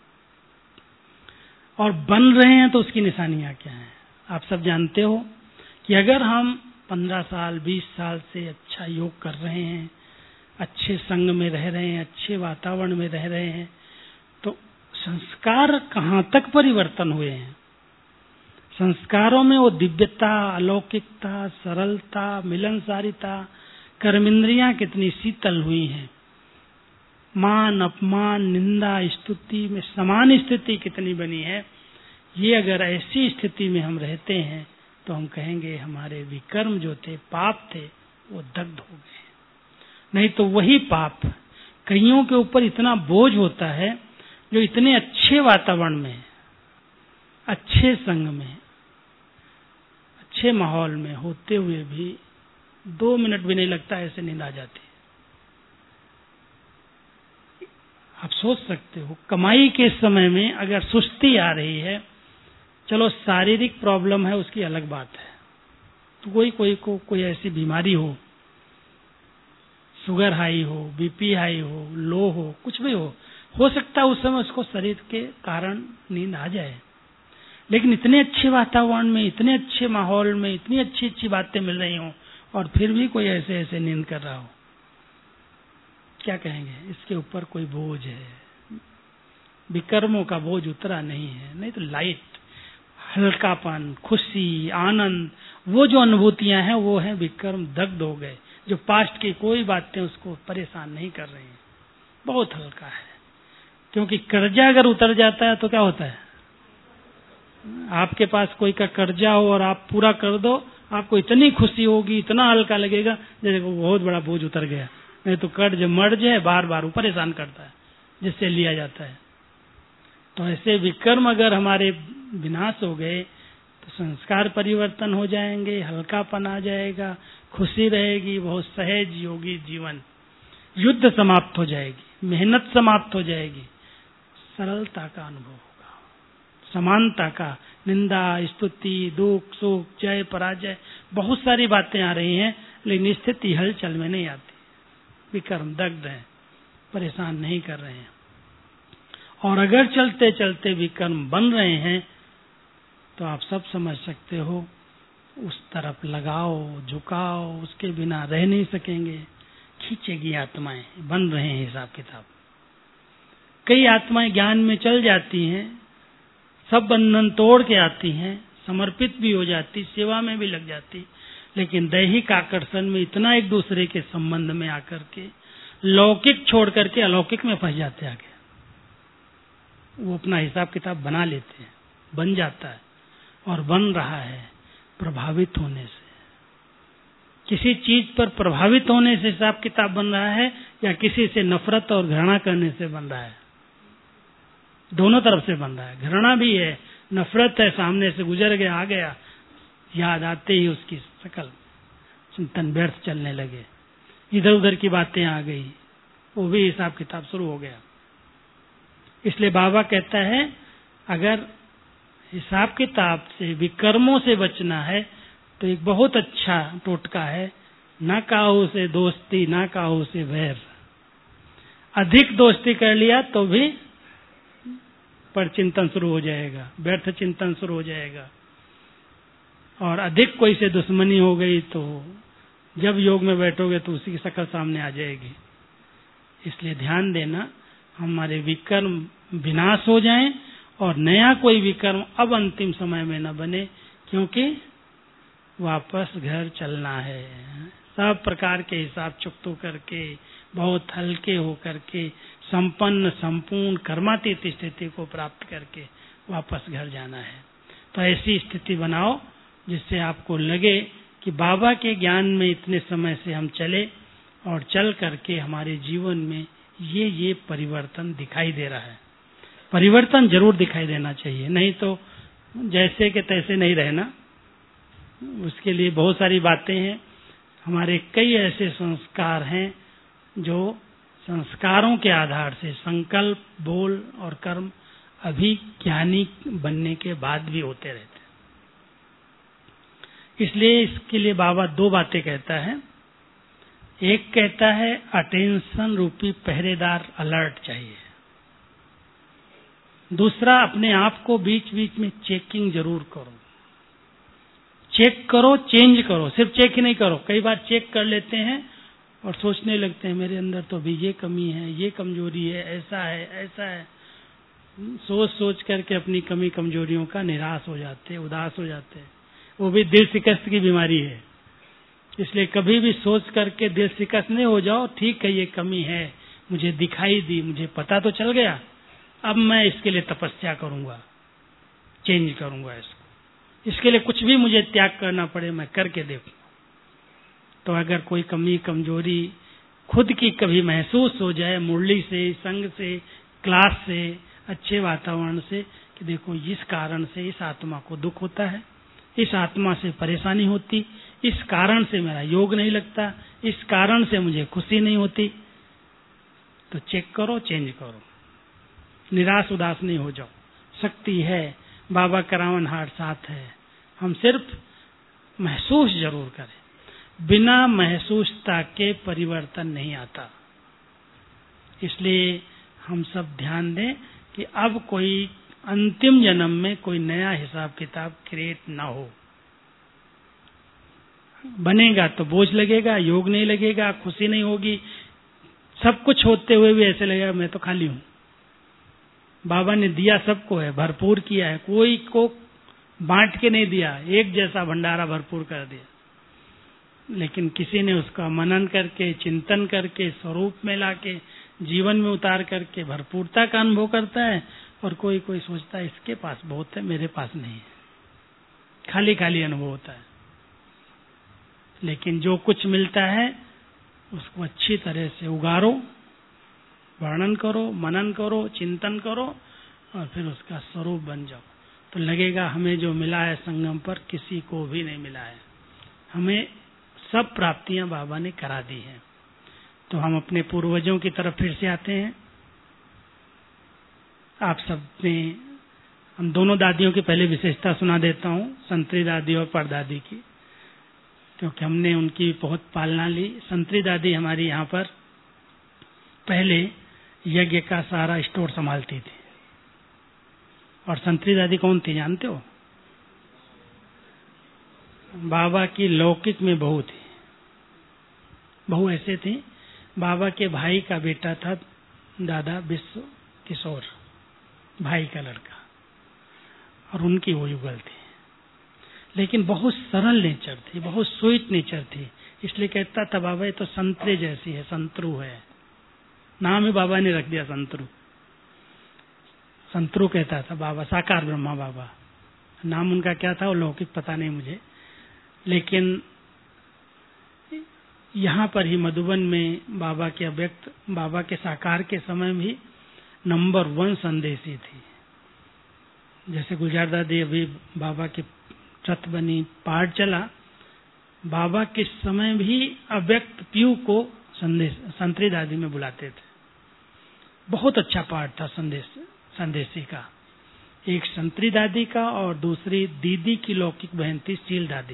और बन रहे हैं तो उसकी निशानियां क्या हैं। आप सब जानते हो कि अगर हम पंद्रह साल बीस साल से अच्छा योग कर रहे हैं, अच्छे संग में रह रहे हैं, अच्छे वातावरण में रह रहे हैं, तो संस्कार कहाँ तक परिवर्तन हुए हैं। संस्कारों में वो दिव्यता, अलौकिकता, सरलता, मिलनसारिता, कर्मेंद्रियां कितनी शीतल हुई हैं, मान अपमान निंदा स्तुति में समान स्थिति कितनी बनी है। ये अगर ऐसी स्थिति में हम रहते हैं तो हम कहेंगे हमारे विकर्म जो थे, पाप थे, वो दग्ध हो गए। नहीं तो वही पाप कईयों के ऊपर इतना बोझ होता है जो इतने अच्छे वातावरण में, अच्छे संग में, अच्छे माहौल में होते हुए भी दो मिनट भी नहीं लगता ऐसे नींद आ जाती है। आप सोच सकते हो कमाई के समय में अगर सुस्ती आ रही है, चलो शारीरिक प्रॉब्लम है उसकी अलग बात है, तो कोई कोई को कोई ऐसी बीमारी हो, शुगर हाई हो, बीपी हाई हो, लो हो, कुछ भी हो हो सकता है उस समय उसको शरीर के कारण नींद आ जाए। लेकिन इतने अच्छे वातावरण में, इतने अच्छे माहौल में, इतनी अच्छी अच्छी बातें मिल रही हो और फिर भी कोई ऐसे ऐसे नींद कर रहा हो, क्या कहेंगे, इसके ऊपर कोई बोझ है, विकर्मों का बोझ उतरा नहीं है। नहीं तो लाइट, हल्कापन, खुशी, आनंद, वो जो अनुभूतियां हैं वो हैं विकर्म दग्ध हो गए। जो पास्ट की कोई बातें उसको परेशान नहीं कर रही हैं, बहुत हल्का है। क्योंकि कर्जा अगर उतर जाता है तो क्या होता है, आपके पास कोई का कर्जा हो और आप पूरा कर दो, आपको इतनी खुशी होगी, इतना हल्का लगेगा जैसे को बहुत बड़ा बोझ उतर गया। नहीं तो कर्ज मर्ज है, बार बार वो परेशान करता है जिससे लिया जाता है। तो ऐसे विकर्म अगर हमारे विनाश हो गए तो संस्कार परिवर्तन हो जाएंगे, हल्कापन आ जाएगा, खुशी रहेगी, बहुत सहज योगी जीवन, युद्ध समाप्त हो जाएगी, मेहनत समाप्त हो जाएगी, सरलता का अनुभव होगा, समानता का, निंदा स्तुति दुख सुख जय पराजय बहुत सारी बातें आ रही हैं, लेकिन स्थिति हलचल में नहीं आती। विकर्म दग्ध है, परेशान नहीं कर रहे हैं। और अगर चलते चलते विकर्म बन रहे हैं तो आप सब समझ सकते हो उस तरफ लगाओ, झुकाओ, उसके बिना रह नहीं सकेंगे, खींचेगी आत्माएं। बन रहे हैं हिसाब किताब। कई आत्माएं ज्ञान में चल जाती हैं, सब बंधन तोड़ के आती हैं, समर्पित भी हो जाती, सेवा में भी लग जाती, लेकिन दैहिक आकर्षण में इतना एक दूसरे के संबंध में आकर के लौकिक छोड़ करके अलौकिक में फंस जाते आगे। वो अपना हिसाब किताब बना लेते हैं। बन जाता है और बन रहा है प्रभावित होने से। किसी चीज पर प्रभावित होने से हिसाब किताब बन रहा है या किसी से नफरत और घृणा करने से बन रहा है? दोनों तरफ से बन रहा है। घृणा भी है, नफरत है, सामने से गुजर गया, आ गया, याद आते ही उसकी सकल चिंतन व्यर्थ चलने लगे, इधर उधर की बातें आ गई, वो भी हिसाब किताब शुरू हो गया। इसलिए बाबा कहता है अगर हिसाब किताब से विकर्मों से बचना है तो एक बहुत अच्छा टोटका है, ना काहू से दोस्ती ना काहू से वैर। अधिक दोस्ती कर लिया तो भी पर चिंतन शुरू हो जाएगा, व्यर्थ चिंतन शुरू हो जाएगा, और अधिक कोई से दुश्मनी हो गई तो जब योग में बैठोगे तो उसी की शक्ल सामने आ जाएगी। इसलिए ध्यान देना हमारे विकर्म विनाश हो जाएं और नया कोई विकर्म अब अंतिम समय में न बने, क्योंकि वापस घर चलना है। सब प्रकार के हिसाब चुकतो करके, बहुत हल्के होकर के, संपन्न संपूर्ण कर्मातीत स्थिति को प्राप्त करके वापस घर जाना है। तो ऐसी स्थिति बनाओ जिससे आपको लगे कि बाबा के ज्ञान में इतने समय से हम चले और चल करके हमारे जीवन में ये ये परिवर्तन दिखाई दे रहा है। परिवर्तन जरूर दिखाई देना चाहिए, नहीं तो जैसे के तैसे नहीं रहना। उसके लिए बहुत सारी बातें हैं। हमारे कई ऐसे संस्कार हैं जो संस्कारों के आधार से संकल्प, बोल और कर्म अभी ज्ञानी बनने के बाद भी होते रहते हैं। इसलिए इसके लिए बाबा दो बातें कहता है। एक कहता है अटेंशन रूपी पहरेदार अलर्ट चाहिए। दूसरा, अपने आप को बीच बीच में चेकिंग जरूर करो। चेक करो, चेंज करो, सिर्फ चेक ही नहीं करो। कई बार चेक कर लेते हैं और सोचने लगते हैं मेरे अंदर तो अभी ये कमी है, ये कमजोरी है, ऐसा है, ऐसा है। सोच सोच करके अपनी कमी कमजोरियों का निराश हो जाते, उदास हो जाते। वो भी दिल शिकस्त की बीमारी है। इसलिए कभी भी सोच करके दिल शिकस्त नहीं हो जाओ। ठीक है, ये कमी है, मुझे दिखाई दी, मुझे पता तो चल गया, अब मैं इसके लिए तपस्या करूंगा, चेंज करूंगा इसको। इसके लिए कुछ भी मुझे त्याग करना पड़े मैं करके देखूंगा। तो अगर कोई कमी कमजोरी खुद की कभी महसूस हो जाए, मुरली से, संग से, क्लास से, अच्छे वातावरण से, कि देखो इस कारण से इस आत्मा को दुख होता है, इस आत्मा से परेशानी होती, इस कारण से मेरा योग नहीं लगता, इस कारण से मुझे खुशी नहीं होती, तो चेक करो, चेंज करो, निराश उदास नहीं हो जाओ। शक्ति है, बाबा करावन हार साथ है। हम सिर्फ महसूस जरूर करें। बिना महसूसता के परिवर्तन नहीं आता। इसलिए हम सब ध्यान दें कि अब कोई अंतिम जन्म में कोई नया हिसाब किताब क्रिएट ना हो। बनेगा तो बोझ लगेगा, योग नहीं लगेगा, खुशी नहीं होगी, सब कुछ होते हुए भी ऐसे लगेगा मैं तो खाली हूं। बाबा ने दिया सबको है, भरपूर किया है, कोई को बांट के नहीं दिया, एक जैसा भंडारा भरपूर कर दिया। लेकिन किसी ने उसका मनन करके, चिंतन करके, स्वरूप में लाके, जीवन में उतार करके भरपूरता का अनुभव करता है। और कोई कोई सोचता है इसके पास बहुत है, मेरे पास नहीं है, खाली खाली अनुभव होता है। लेकिन जो कुछ मिलता है उसको अच्छी तरह से उगारो, वर्णन करो, मनन करो, चिंतन करो और फिर उसका स्वरूप बन जाओ। तो लगेगा हमें जो मिला है संगम पर किसी को भी नहीं मिला है। हमें सब प्राप्तियां बाबा ने करा दी हैं। तो हम अपने पूर्वजों की तरफ फिर से आते हैं। आप सब ने, हम दोनों दादियों की पहले विशेषता सुना देता हूँ, संतरी दादी और परदादी की, क्योंकि हमने उनकी बहुत पालना ली। संतरी दादी हमारी यहाँ पर पहले यज्ञ का सारा स्टोर संभालती थी। और संतरी दादी कौन थी जानते हो? बाबा की लौकिक में बहू थी। बहू ऐसे थी, बाबा के भाई का बेटा था दादा विश्व किशोर, भाई का लड़का, और उनकी वो युगल थी। लेकिन बहुत सरल नेचर थी, बहुत स्वीट नेचर थी। इसलिए कहता था बाबा ये तो संतरे जैसी है, संतरू है। नाम ही बाबा ने रख दिया संतरू। संतरू कहता था बाबा, साकार ब्रह्मा बाबा। नाम उनका क्या था वो लौकिक पता नहीं मुझे, लेकिन यहाँ पर ही मधुबन में बाबा के अव्यक्त, बाबा के साकार के समय भी नंबर वन संदेशी थी। जैसे गुलजार दादी अभी बाबा के रथ बनी, पाठ चला, बाबा के समय भी अव्यक्त पीयू को संदेश संतरी दादी में बुलाते थे। बहुत अच्छा पाठ था संदेश संदेशी का। एक संतरी दादी का और दूसरी दीदी की लौकिक बहन थी शील दादी।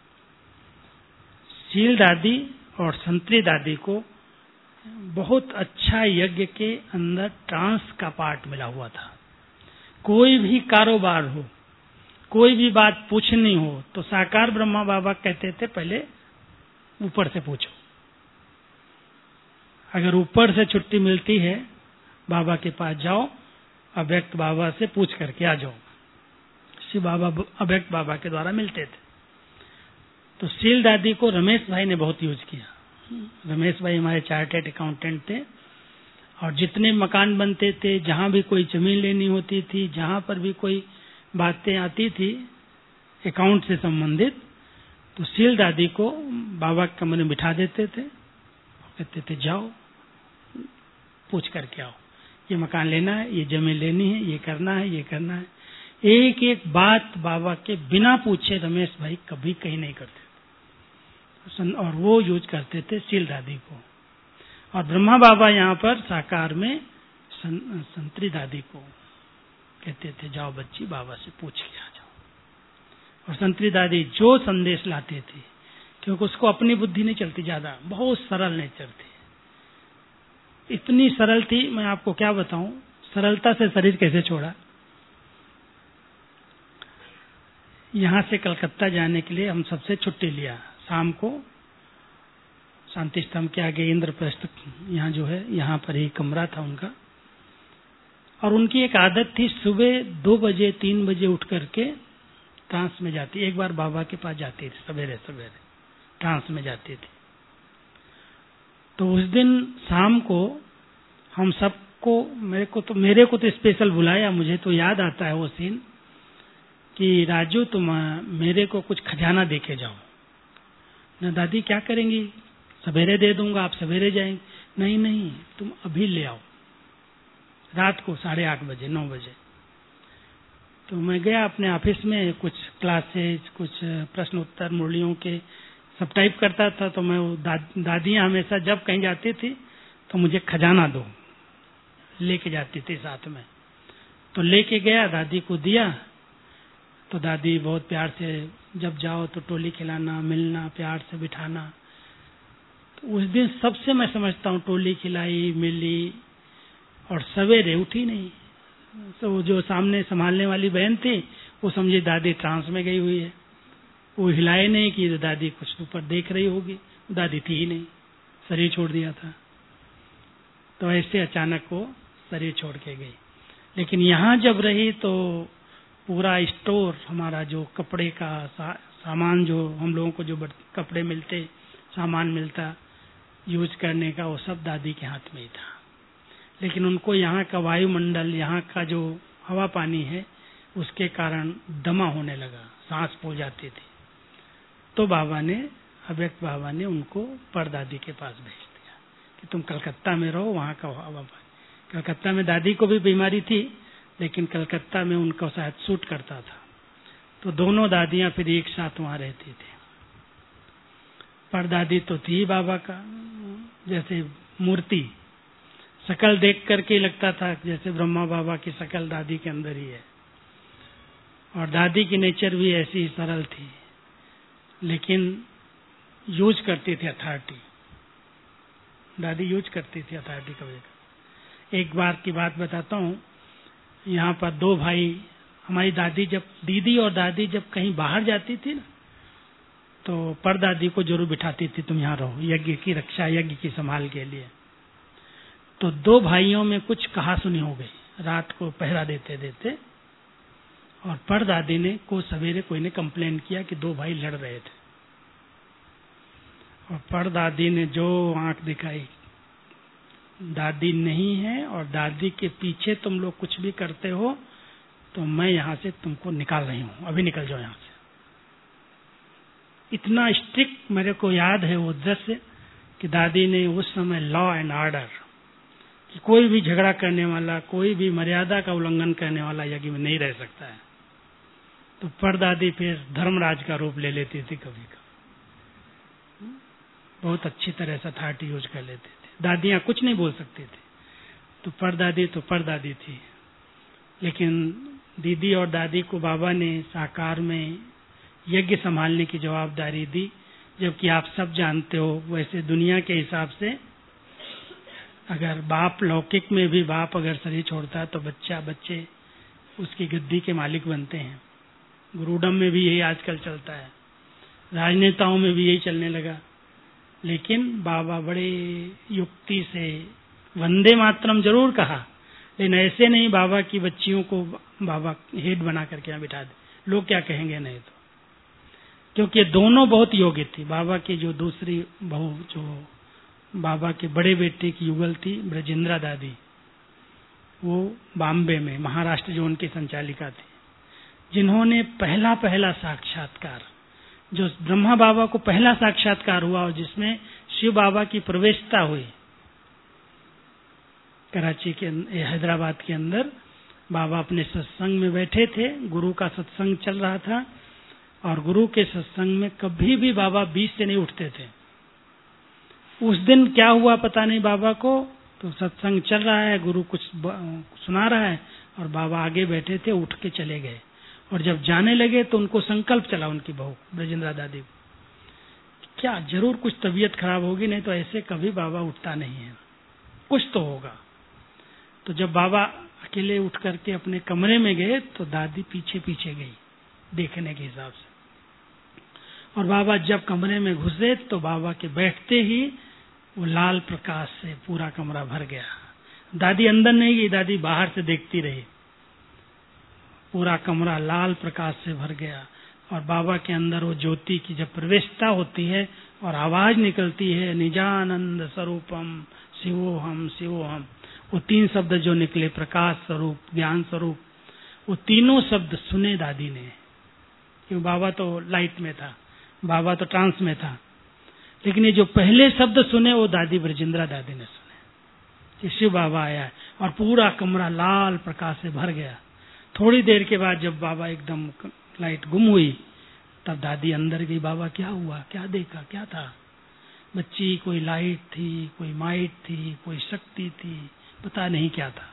शील दादी और संतरी दादी को बहुत अच्छा यज्ञ के अंदर ट्रांस का पाठ मिला हुआ था। कोई भी कारोबार हो, कोई भी बात पूछनी हो तो साकार ब्रह्मा बाबा कहते थे पहले ऊपर से पूछो। अगर ऊपर से छुट्टी मिलती है बाबा के पास जाओ, अव्यक्त बाबा से पूछ करके आ जाओ। शिव बाबा अव्यक्त बाबा के द्वारा मिलते थे। तो शील दादी को रमेश भाई ने बहुत यूज किया। रमेश भाई हमारे चार्टेड अकाउंटेंट थे और जितने मकान बनते थे, जहां भी कोई जमीन लेनी होती थी, जहां पर भी कोई बातें आती थी अकाउंट से संबंधित, तो शील दादी को बाबा के कमरे में बिठा देते थे। कहते थे जाओ पूछ करके आओ, ये मकान लेना है, ये जमीन लेनी है, ये करना है, ये करना है। एक एक बात बाबा के बिना पूछे रमेश भाई कभी कहीं नहीं करते थे, और वो यूज करते थे शील दादी को। और ब्रह्मा बाबा यहाँ पर साकार में सं, संतरी दादी को कहते थे जाओ बच्ची बाबा से पूछ के आ जाओ। और संतरी दादी जो संदेश लाते थे, क्योंकि उसको अपनी बुद्धि नहीं चलती ज्यादा, बहुत सरल नेचर थी, इतनी सरल थी मैं आपको क्या बताऊं। सरलता से शरीर कैसे छोड़ा। यहां से कलकत्ता जाने के लिए हम सबसे छुट्टी लिया। शाम को शांति स्तंभ के आगे इंद्रप्रस्थ यहाँ जो है, यहाँ पर ही कमरा था उनका। और उनकी एक आदत थी सुबह दो बजे तीन बजे उठ करके ट्रांस में जाती। एक बार बाबा के पास जाती थी सवेरे सवेरे, ट्रांस में जाती थी। तो उस दिन शाम को हम सबको, मेरे को तो मेरे को तो स्पेशल बुलाया। मुझे तो याद आता है वो सीन कि राजू तुम मेरे को कुछ खजाना दे के जाओ। न दादी क्या करेंगी, सवेरे दे दूंगा, आप सवेरे जाएंगे। नहीं नहीं तुम अभी ले आओ, रात को साढ़े आठ बजे नौ बजे। तो मैं गया अपने ऑफिस में, कुछ क्लासेज, कुछ प्रश्न उत्तर मुरलियों के सब टाइप करता था। तो मैं दा, दादियां हमेशा जब कहीं जाती थी तो मुझे खजाना दो लेके जाती थी साथ में। तो लेके गया, दादी को दिया। तो दादी बहुत प्यार से, जब जाओ तो टोली खिलाना, मिलना, प्यार से बिठाना। तो उस दिन सबसे मैं समझता हूँ टोली खिलाई, मिली, और सवेरे उठी नहीं। तो जो सामने संभालने वाली बहन थी वो समझी दादी ट्रांस में गई हुई है, वो हिलाए नहीं कि दादी कुछ ऊपर देख रही होगी। दादी थी ही नहीं, शरीर छोड़ दिया था। तो ऐसे अचानक वो शरीर छोड़ के गई। लेकिन यहाँ जब रही तो पूरा स्टोर हमारा जो कपड़े का सा, सामान, जो हम लोगों को जो कपड़े मिलते, सामान मिलता यूज करने का, वो सब दादी के हाथ में ही था। लेकिन उनको यहाँ का वायुमंडल, यहाँ का जो हवा पानी है, उसके कारण दमा होने लगा, सांस फूल जाती थी। तो बाबा ने, अव्यक्त बाबा ने उनको परदादी के पास भेज दिया कि तुम कलकत्ता में रहो, वहाँ का हवा पानी। कलकत्ता में दादी को भी बीमारी थी, लेकिन कलकत्ता में उनको शायद सूट करता था। तो दोनों दादियां फिर एक साथ वहाँ रहती थी। परदादी तो थी बाबा का जैसे मूर्ति, शकल देख करके लगता था जैसे ब्रह्मा बाबा की शकल दादी के अंदर ही है। और दादी की नेचर भी ऐसी ही सरल थी, लेकिन यूज करती थी अथॉरिटी। दादी यूज करती थी अथॉरिटी कभी कभी। एक बार की बात बताता हूँ, यहाँ पर दो भाई, हमारी दादी जब, दीदी और दादी जब कहीं बाहर जाती थी ना, तो परदादी को जरूर बिठाती थी, तुम यहाँ रहो, यज्ञ की रक्षा, यज्ञ की संभाल के लिए। तो दो भाइयों में कुछ कहासुनी हो गई रात को पहरा देते देते, और परदादी ने को सवेरे कोई ने कंप्लेन किया कि दो भाई लड़ रहे थे। और परदादी ने जो आंख दिखाई, दादी नहीं है और दादी के पीछे तुम लोग कुछ भी करते हो तो मैं यहाँ से तुमको निकाल रही हूँ, अभी निकल जाओ यहाँ से। इतना स्ट्रिक्ट मेरे को याद है वो दृश्य कि दादी ने उस समय लॉ एंड ऑर्डर कि कोई भी झगड़ा करने वाला, कोई भी मर्यादा का उल्लंघन करने वाला यज्ञ में नहीं रह सकता है। तो परदादी फिर धर्मराज का रूप ले लेती थी, कभी कभी बहुत अच्छी तरह से अथॉरिटी यूज कर लेती थी। दादियां कुछ नहीं बोल सकती थी, तो परदादी तो परदादी थी। लेकिन दीदी और दादी को बाबा ने साकार में यज्ञ संभालने की जवाबदारी दी, जबकि आप सब जानते हो वैसे दुनिया के हिसाब से अगर बाप लौकिक में भी बाप अगर शरीर छोड़ता है तो बच्चा बच्चे उसकी गद्दी के मालिक बनते हैं। गुरुडम में भी यही आजकल चलता है, राजनेताओं में भी यही चलने लगा। लेकिन बाबा बड़े युक्ति से वंदे मातरम जरूर कहा, लेकिन ऐसे नहीं बाबा की बच्चियों को बाबा हेड बना करके यहाँ बिठा दे, लोग क्या कहेंगे नहीं तो। क्योंकि दोनों बहुत योग्य थी। बाबा की जो दूसरी बहू, जो बाबा के बड़े बेटे की युगल थी ब्रजेंद्रा दादी, वो बॉम्बे में महाराष्ट्र जो उनकी संचालिका थी, जिन्होंने पहला पहला साक्षात्कार, जो ब्रह्मा बाबा को पहला साक्षात्कार हुआ और जिसमें शिव बाबा की प्रवेशता हुई कराची के हैदराबाद के अंदर। बाबा अपने सत्संग में बैठे थे, गुरु का सत्संग चल रहा था और गुरु के सत्संग में कभी भी बाबा बीच से नहीं उठते थे। उस दिन क्या हुआ पता नहीं बाबा को, तो सत्संग चल रहा है, गुरु कुछ सुना रहा है और बाबा आगे बैठे थे, उठ के चले गए। और जब जाने लगे तो उनको संकल्प चला, उनकी बहू ब्रजेंद्रा दादी को, क्या जरूर कुछ तबीयत खराब होगी, नहीं तो ऐसे कभी बाबा उठता नहीं है, कुछ तो होगा। तो जब बाबा अकेले उठ करके अपने कमरे में गए तो दादी पीछे पीछे गई देखने के हिसाब से। और बाबा जब कमरे में घुसे तो बाबा के बैठते ही वो लाल प्रकाश से पूरा कमरा भर गया। दादी अंदर नहीं गई, दादी बाहर से देखती रही। पूरा कमरा लाल प्रकाश से भर गया और बाबा के अंदर वो ज्योति की जब प्रवेशता होती है और आवाज निकलती है, निजानंद स्वरूपम शिवोहम शिवोहम, वो तीन शब्द जो निकले, प्रकाश स्वरूप, ज्ञान स्वरूप, वो तीनों शब्द सुने दादी ने। क्योंकि बाबा तो लाइट में था, बाबा तो ट्रांस में था, लेकिन ये जो पहले शब्द सुने वो दादी ब्रजेंद्रा दादी ने सुने कि शिव बाबा आया है, और पूरा कमरा लाल प्रकाश से भर गया। थोड़ी देर के बाद जब बाबा एकदम लाइट गुम हुई तब दादी अंदर गई, बाबा क्या हुआ, क्या देखा, क्या था? बच्ची, कोई लाइट थी, कोई माइट थी, कोई शक्ति थी, पता नहीं क्या था।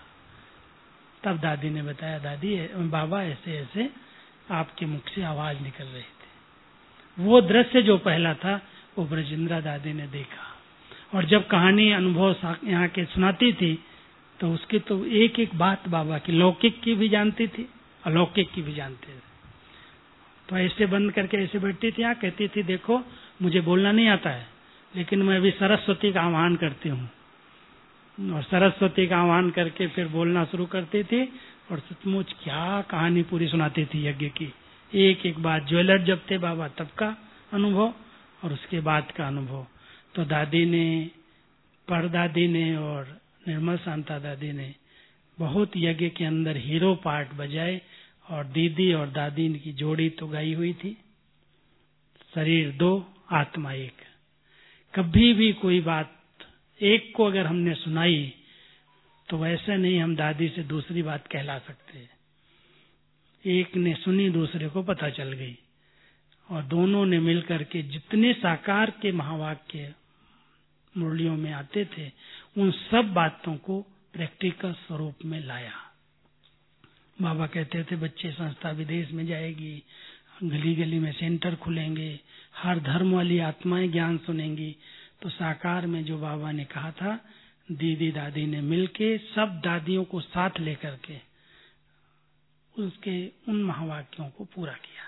तब दादी ने बताया, दादी बाबा ऐसे ऐसे आपके मुख से आवाज निकल रही थी। वो दृश्य जो पहला था वो ब्रजेंद्रा दादी ने देखा। और जब कहानी अनुभव यहाँ के सुनाती थी तो उसकी तो एक एक बात बाबा की लौकिक की भी जानती थी, अलौकिक की भी जानती थी। तो ऐसे बंद करके ऐसे बैठती थी, यहाँ कहती थी, देखो मुझे बोलना नहीं आता है, लेकिन मैं अभी सरस्वती का आह्वान करती हूँ। और सरस्वती का आह्वान करके फिर बोलना शुरू करती थी और सचमुच क्या कहानी पूरी सुनाती थी यज्ञ की, एक एक बात। ज्वेलर जब थे बाबा तब का अनुभव और उसके बाद का अनुभव। तो दादी ने, परदादी ने और निर्मल शांता दादी ने बहुत यज्ञ के अंदर हीरो पार्ट बजाए और दीदी और दादी की जोड़ी तो गाई हुई थी, शरीर दो आत्मा एक। कभी भी कोई बात एक को अगर हमने सुनाई तो वैसे नहीं हम दादी से दूसरी बात कहला सकते। एक ने सुनी, दूसरे को पता चल गई और दोनों ने मिलकर के जितने साकार के महावाक्य मुरलियों में आते थे उन सब बातों को प्रैक्टिकल स्वरूप में लाया। बाबा कहते थे बच्चे संस्था विदेश में जाएगी, गली गली में सेंटर खुलेंगे, हर धर्म वाली आत्माएं ज्ञान सुनेंगी। तो साकार में जो बाबा ने कहा था, दीदी दादी ने मिलके सब दादियों को साथ लेकर के उसके उन महावाक्यों को पूरा किया।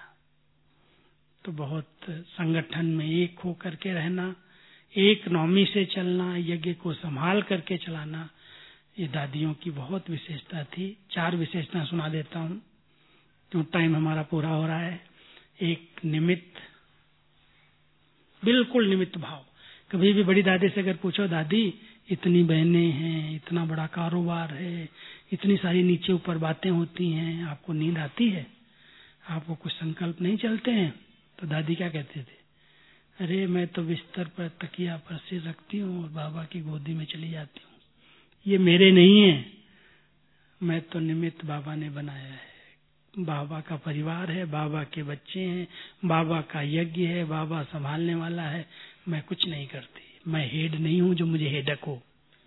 तो बहुत संगठन में एक होकर के रहना, एक नौमी से चलना, यज्ञ को संभाल करके चलाना, ये दादियों की बहुत विशेषता थी। चार विशेषता सुना देता हूँ क्यों टाइम हमारा पूरा हो रहा है। एक निमित्त, बिल्कुल निमित्त भाव। कभी भी बड़ी दादी से अगर पूछो, दादी इतनी बहनें हैं, इतना बड़ा कारोबार है, इतनी सारी नीचे ऊपर बातें होती हैं, आपको नींद आती है? आपको कुछ संकल्प नहीं चलते हैं? तो दादी क्या कहते थे, अरे मैं तो बिस्तर पर तकिया पर सिर रखती हूँ और बाबा की गोदी में चली जाती हूँ। ये मेरे नहीं है, मैं तो निमित्त बाबा ने बनाया है। बाबा का परिवार है, बाबा के बच्चे हैं, बाबा का यज्ञ है, बाबा संभालने वाला है। मैं कुछ नहीं करती, मैं हेड नहीं हूं जो मुझे हेडक हो।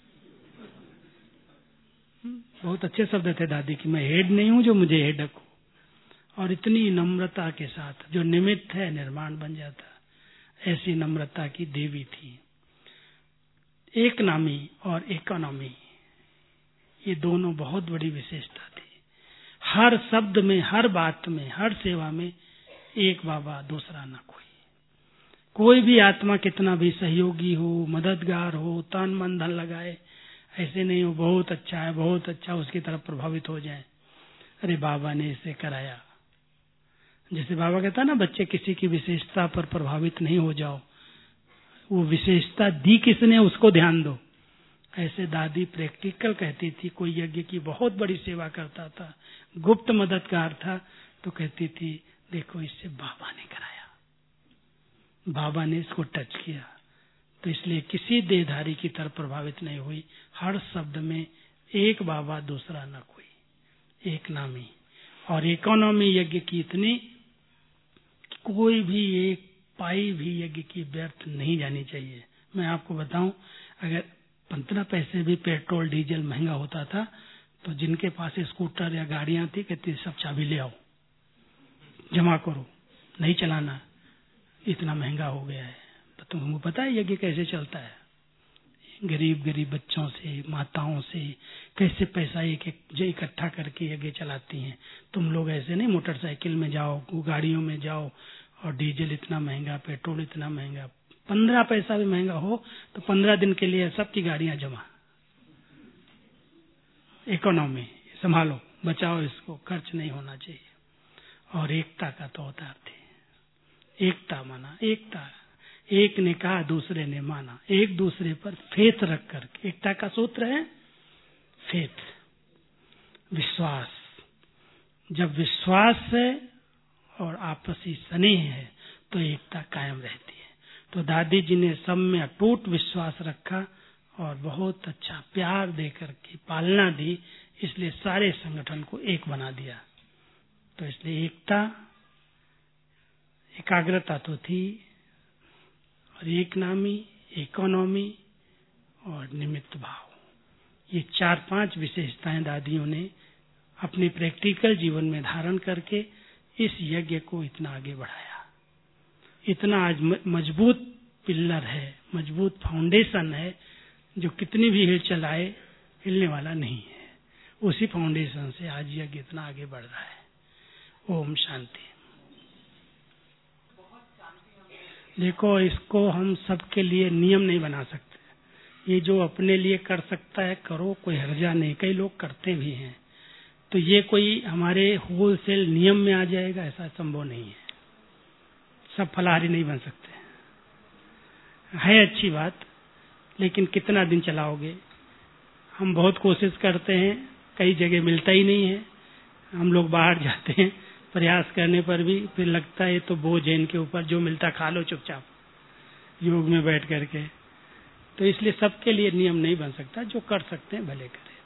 बहुत अच्छे शब्द थे दादी की, मैं हेड नहीं हूं जो मुझे हेडक हो। और इतनी नम्रता के साथ, जो निमित्त है निर्माण बन जाता, ऐसी नम्रता की देवी थी। एक नामी और इकोनॉमी, ये दोनों बहुत बड़ी विशेषता थी। हर शब्द में, हर बात में, हर सेवा में एक बाबा, दूसरा न कोई। कोई भी आत्मा कितना भी सहयोगी हो, मददगार हो, तन मन धन लगाए, ऐसे नहीं हो बहुत अच्छा है, बहुत अच्छा, उसकी तरफ प्रभावित हो जाए, अरे बाबा ने इसे कराया। जैसे बाबा कहता है ना, बच्चे किसी की विशेषता पर प्रभावित नहीं हो जाओ, वो विशेषता दी किसने उसको ध्यान दो। ऐसे दादी प्रैक्टिकल कहती थी। कोई यज्ञ की बहुत बड़ी सेवा करता था, गुप्त मददगार था, तो कहती थी देखो इससे बाबा ने कराया, बाबा ने इसको टच किया। तो इसलिए किसी देहधारी की तरफ प्रभावित नहीं हुई। हर शब्द में एक बाबा, दूसरा न कोई, एक नामी। और इकोनॉमी यज्ञ की इतनी, कोई भी एक पाई भी यज्ञ की व्यर्थ नहीं जानी चाहिए। मैं आपको बताऊं, अगर पंद्रह पैसे भी पेट्रोल डीजल महंगा होता था तो जिनके पास स्कूटर या गाड़ियां थी कहती सब चाबी ले आओ, जमा करो, नहीं चलाना, इतना महंगा हो गया है। तो तुमको पता है यज्ञ कैसे चलता है? गरीब गरीब बच्चों से, माताओं से कैसे पैसा एक एक जो इकट्ठा करके यज्ञ चलाती हैं। तुम लोग ऐसे नहीं मोटरसाइकिल में जाओ, गाड़ियों में जाओ और डीजल इतना महंगा, पेट्रोल इतना महंगा। पंद्रह पैसा भी महंगा हो तो पंद्रह दिन के लिए सबकी गाड़ियां जमा। इकोनॉमी संभालो, बचाओ, इसको खर्च नहीं होना चाहिए। और एकता का तो अवतार थे। एकता माना, एकता, एक ने कहा दूसरे ने माना, एक दूसरे पर फेथ रख करके। एकता का सूत्र है फेथ, विश्वास। जब विश्वास है और आपसी स्नेह है तो एकता कायम रहती है। तो दादी जी ने सब में अटूट विश्वास रखा और बहुत अच्छा प्यार दे करके पालना दी, इसलिए सारे संगठन को एक बना दिया। तो इसलिए एकता, एकाग्रता तो थी, और एक नामी, इकोनॉमी और निमित्त भाव, ये चार पांच विशेषताएं दादियों ने अपने प्रैक्टिकल जीवन में धारण करके इस यज्ञ को इतना आगे बढ़ाया। इतना आज मजबूत पिल्लर है, मजबूत फाउंडेशन है, जो कितनी भी हिल चलाए हिलने वाला नहीं है। उसी फाउंडेशन से आज यज्ञ इतना आगे बढ़ रहा है। ओम शांति। देखो, इसको हम सबके लिए नियम नहीं बना सकते। ये जो अपने लिए कर सकता है करो, कोई हर्जा नहीं। कई लोग करते भी हैं, तो ये कोई हमारे होलसेल नियम में आ जाएगा, ऐसा संभव नहीं है। सब फलाहारी नहीं बन सकते है, अच्छी बात, लेकिन कितना दिन चलाओगे? हम बहुत कोशिश करते हैं, कई जगह मिलता ही नहीं है। हम लोग बाहर जाते हैं, प्रयास करने पर भी फिर लगता है तो बोझ है इनके ऊपर, जो मिलता खा लो चुपचाप योग में बैठ करके। तो इसलिए सबके लिए नियम नहीं बन सकता, जो कर सकते हैं भले करें।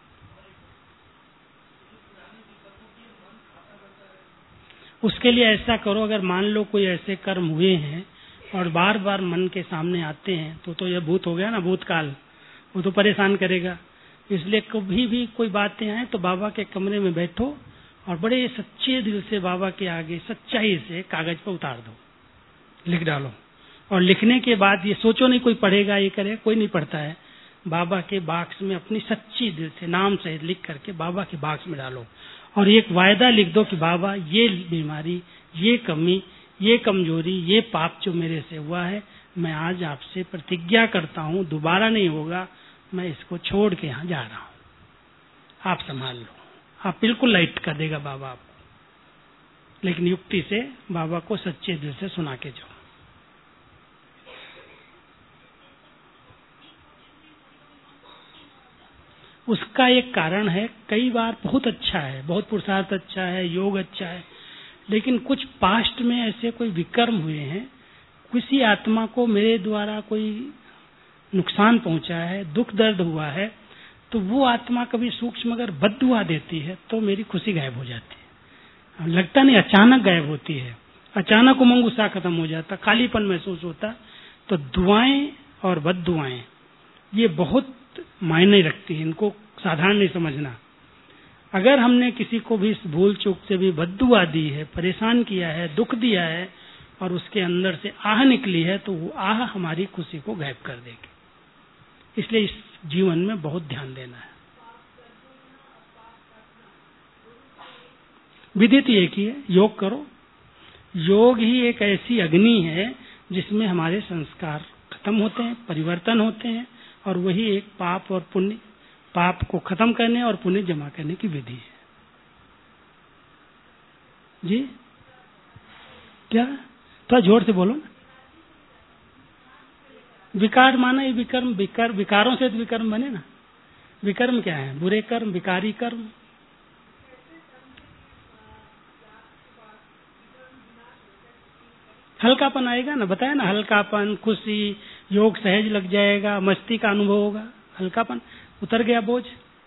उसके लिए ऐसा करो, अगर मान लो कोई ऐसे कर्म हुए हैं और बार बार मन के सामने आते हैं तो तो यह भूत हो गया ना, भूतकाल, वो तो परेशान करेगा। इसलिए कभी भी कोई बातें आए तो बाबा के कमरे में बैठो और बड़े सच्चे दिल से बाबा के आगे सच्चाई से कागज पर उतार दो, लिख डालो। और लिखने के बाद ये सोचो नहीं कोई पढ़ेगा, ये करेगा, कोई नहीं पढ़ता है। बाबा के बाक्स में अपनी सच्ची दिल से नाम सहित लिख करके बाबा के बाक्स में डालो और एक वायदा लिख दो कि बाबा ये बीमारी, ये कमी, ये कमजोरी, ये पाप जो मेरे से हुआ है, मैं आज आपसे प्रतिज्ञा करता हूँ दोबारा नहीं होगा। मैं इसको छोड़ के यहाँ जा रहा हूँ, आप संभाल लो। आप बिल्कुल लाइट कर देगा बाबा आपको, लेकिन युक्ति से बाबा को सच्चे दिल से सुना के जाओ। उसका एक कारण है, कई बार बहुत अच्छा है, बहुत पुरुषार्थ अच्छा है, योग अच्छा है, लेकिन कुछ पास्ट में ऐसे कोई विकर्म हुए हैं, किसी आत्मा को मेरे द्वारा कोई नुकसान पहुंचा है, दुख दर्द हुआ है, तो वो आत्मा कभी सूक्ष्म अगर बद्दुआ देती है तो मेरी खुशी गायब हो जाती है। लगता नहीं, अचानक गायब होती है, अचानक उमंग उत्साह खत्म हो जाता, खालीपन महसूस होता। तो दुआएं और बद्दुआएं ये बहुत मायने रखती है, इनको साधारण नहीं समझना। अगर हमने किसी को भी भूल चूक से भी बद्दुआ दी है, परेशान किया है, दुख दिया है और उसके अंदर से आह निकली है, तो वो आह हमारी खुशी को गायब कर देगी। इसलिए इस जीवन में बहुत ध्यान देना है। विधि तो एक ही है, योग करो। योग ही एक ऐसी अग्नि है जिसमें हमारे संस्कार खत्म होते हैं, परिवर्तन होते हैं, और वही एक पाप और पुण्य, पाप को खत्म करने और पुण्य जमा करने की विधि है। जी क्या? थोड़ा जोर से बोलो ना। विकार माना ये विकर्म, विकार विकारों से तो विकर्म बने ना। विकर्म क्या है? बुरे कर्म, विकारी कर्म। हल्कापन आएगा ना, बताया ना, हल्कापन, खुशी, योग सहज लग जाएगा, मस्ती का अनुभव होगा, हल्कापन, उतर गया बोझ।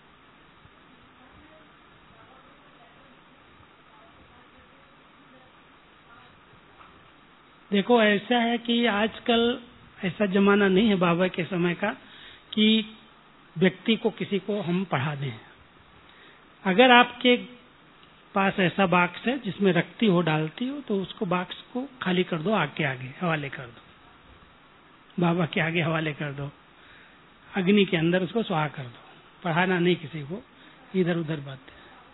देखो ऐसा है कि आजकल ऐसा जमाना नहीं है बाबा के समय का कि व्यक्ति को किसी को हम पढ़ा दें। अगर आपके पास ऐसा बाक्स है जिसमें रखती हो, डालती हो, तो उसको बाक्स को खाली कर दो, आग के आगे हवाले कर दो, बाबा के आगे हवाले कर दो, अग्नि के अंदर उसको सुहा कर दो। पढ़ाना नहीं किसी को, इधर उधर बात।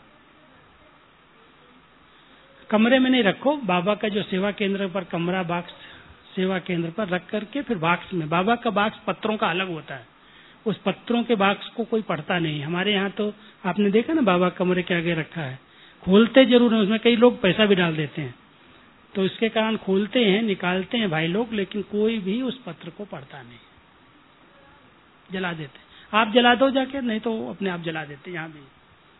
कमरे में नहीं रखो। बाबा का जो सेवा केंद्र पर कमरा, बाक्स सेवा केंद्र पर रख करके फिर बाक्स में, बाबा का बाक्स पत्रों का अलग होता है, उस पत्रों के बाक्स को कोई पढ़ता नहीं। हमारे यहाँ तो आपने देखा ना, बाबा कमरे के आगे रखा है, खोलते जरूर है, उसमें कई लोग पैसा भी डाल देते हैं, तो इसके कारण खोलते हैं, निकालते हैं भाई लोग, लेकिन कोई भी उस पत्र को पढ़ता नहीं, जला देते। आप जला दो जाके, नहीं तो अपने आप जला देते। यहाँ भी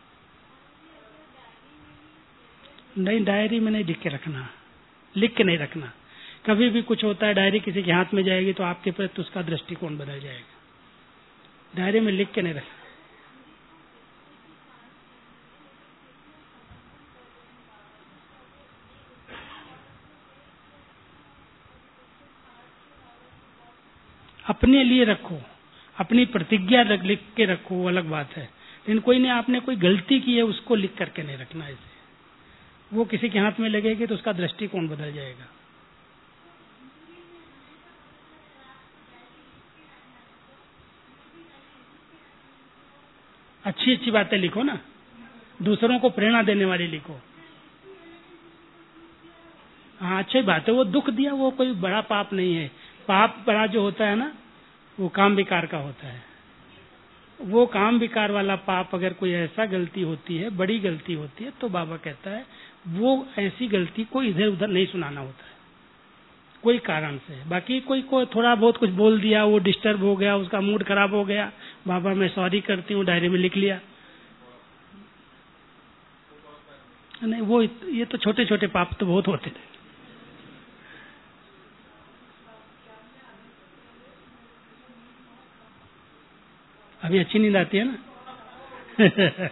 नहीं, डायरी में नहीं लिख के रखना, लिख के नहीं रखना। कभी भी कुछ होता है, डायरी किसी के हाथ में जाएगी तो आपके प्रति उसका दृष्टिकोण बदल जाएगा। डायरी में लिख के नहीं रखना। अपने लिए रखो, अपनी प्रतिज्ञा लिख के रखो, वो अलग बात है, लेकिन कोई ने आपने कोई गलती की है उसको लिख करके नहीं रखना। ऐसे वो किसी के हाथ में लगेगी तो उसका दृष्टिकोण बदल जाएगा। अच्छी अच्छी बातें लिखो ना, दूसरों को प्रेरणा देने वाली लिखो। हाँ, अच्छी बात है। वो दुख दिया वो कोई बड़ा पाप नहीं है। पाप बड़ा जो होता है ना, वो काम विकार का होता है। वो काम विकार वाला पाप अगर कोई ऐसा गलती होती है, बड़ी गलती होती है, तो बाबा कहता है वो ऐसी गलती को इधर उधर नहीं सुनाना होता है कोई कारण से। बाकी कोई को थोड़ा बहुत कुछ बोल दिया, वो डिस्टर्ब हो गया, उसका मूड खराब हो गया, बाबा मैं सॉरी करती हूँ, डायरी में लिख लिया। नहीं, वो ये तो छोटे छोटे पाप तो बहुत होते थे। अभी अच्छी नींद आती है ना।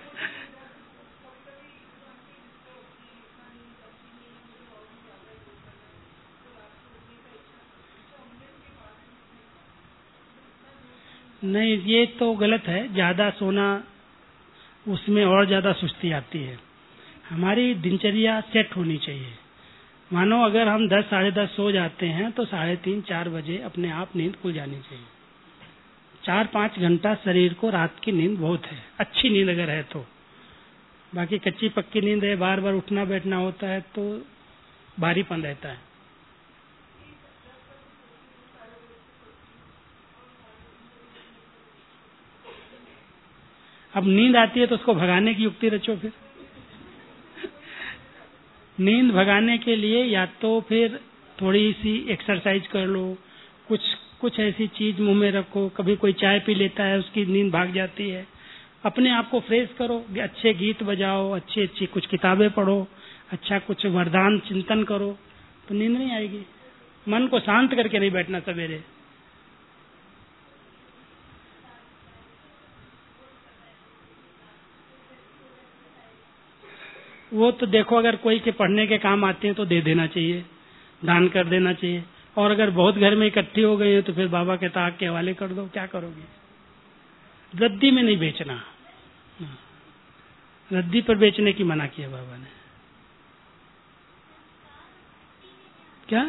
नहीं, ये तो गलत है। ज्यादा सोना, उसमें और ज्यादा सुस्ती आती है। हमारी दिनचर्या सेट होनी चाहिए। मानो अगर हम दस साढ़े दस सो जाते हैं तो साढ़े तीन चार बजे अपने आप नींद खुल जानी चाहिए। चार पांच घंटा शरीर को रात की नींद बहुत है, अच्छी नींद अगर है तो। बाकी कच्ची पक्की नींद है, बार बार उठना बैठना होता है तो भारीपन रहता है। अब नींद आती है तो उसको भगाने की युक्ति रचो। फिर नींद भगाने के लिए या तो फिर थोड़ी सी एक्सरसाइज कर लो, कुछ कुछ ऐसी चीज मुंह में रखो। कभी कोई चाय पी लेता है, उसकी नींद भाग जाती है, अपने आप को फ्रेश करो, अच्छे गीत बजाओ, अच्छी अच्छी कुछ किताबें पढ़ो, अच्छा कुछ वरदान चिंतन करो, तो नींद नहीं आएगी। मन को शांत करके नहीं बैठना सवेरे। वो तो देखो, अगर कोई के पढ़ने के काम आते हैं तो दे देना चाहिए, दान कर देना चाहिए। और अगर बहुत घर में इकट्ठी हो गई है तो फिर बाबा के ताक के हवाले कर दो। क्या करोगे? रद्दी में नहीं बेचना, रद्दी पर बेचने की मना किया बाबा ने। क्या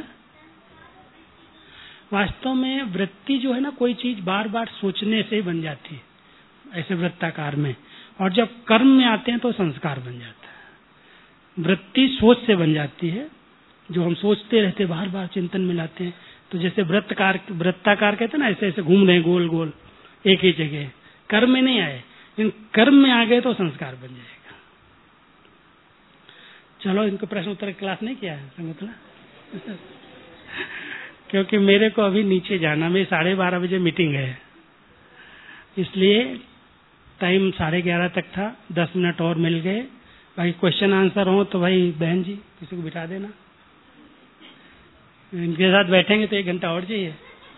वास्तव में वृत्ति जो है ना, कोई चीज बार बार सोचने से बन जाती है, ऐसे वृत्ताकार में। और जब कर्म में आते हैं तो संस्कार बन जाता है। वृत्ति सोच से बन जाती है, जो हम सोचते रहते बार बार चिंतन में लाते हैं। तो जैसे वृत्तकार वृत्ताकार कहते हैं ना, ऐसे ऐसे घूम रहे हैं गोल गोल एक ही जगह, कर्म में नहीं आए, लेकिन कर्म में आ गए तो संस्कार बन जाएगा। चलो, इनको प्रश्न उत्तर क्लास नहीं किया है संगतला क्योंकि मेरे को अभी नीचे जाना, मेरी साढ़े बारह बजे मीटिंग है, इसलिए टाइम साढ़े ग्यारह तक था, दस मिनट और मिल गए। भाई क्वेश्चन आंसर हो तो भाई बहन जी किसी को बिठा देना, इनके साथ बैठेंगे तो एक घंटा और चाहिए।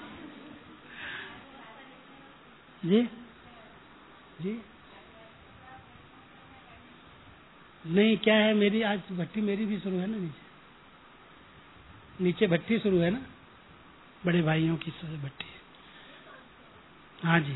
जी जी नहीं, क्या है, मेरी आज भट्टी मेरी भी शुरू है ना, नीचे नीचे भट्टी शुरू है ना, बड़े भाइयों की भट्टी। हाँ जी,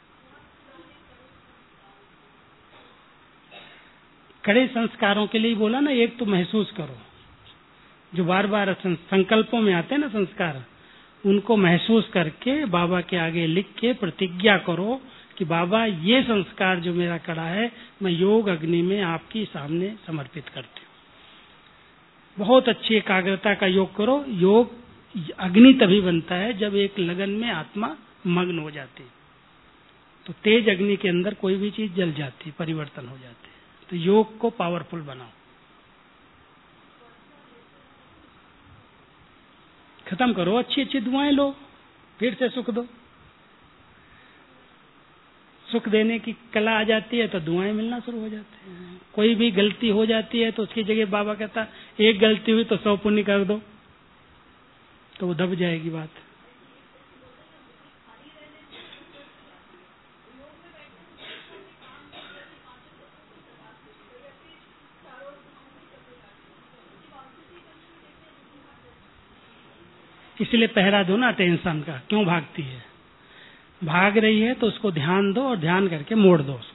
कड़े संस्कारों के लिए बोला ना। एक तो महसूस करो, जो बार बार संकल्पों में आते हैं ना संस्कार, उनको महसूस करके बाबा के आगे लिख के प्रतिज्ञा करो कि बाबा ये संस्कार जो मेरा कड़ा है, मैं योग अग्नि में आपकी सामने समर्पित करती हूँ। बहुत अच्छी एकाग्रता का योग करो। योग अग्नि तभी बनता है जब एक लगन में आत्मा मग्न हो जाती है, तो तेज अग्नि के अंदर कोई भी चीज जल जाती, परिवर्तन हो जाते। तो योग को पावरफुल बनाओ। खत्म करो, अच्छी अच्छी दुआएं लो, फिर से सुख दो। सुख देने की कला आ जाती है तो दुआएं मिलना शुरू हो जाते हैं। कोई भी गलती हो जाती है तो उसकी जगह बाबा कहता एक गलती हुई तो सौ पुण्य कर दो, तो वो दब जाएगी बात। इसलिए पहरा दो ना टेंशन का, क्यों भागती है? भाग रही है तो उसको ध्यान दो और ध्यान करके मोड़ दो उसको।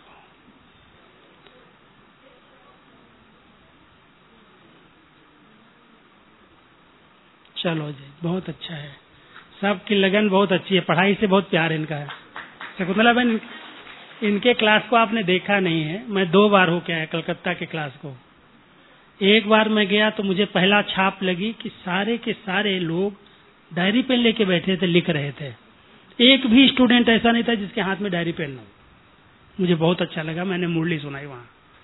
चलो जी, बहुत अच्छा है, सबकी लगन बहुत अच्छी है, पढ़ाई से बहुत प्यार इनका है। शकुंतला बहन, इनके क्लास को आपने देखा नहीं है, मैं दो बार होके आया कलकत्ता के क्लास को। एक बार मैं गया तो मुझे पहला छाप लगी कि सारे के सारे लोग डायरी पेन लेके बैठे थे, लिख रहे थे। एक भी स्टूडेंट ऐसा नहीं था जिसके हाथ में डायरी पेन न हो। मुझे बहुत अच्छा लगा, मैंने मुरली सुनाई वहां।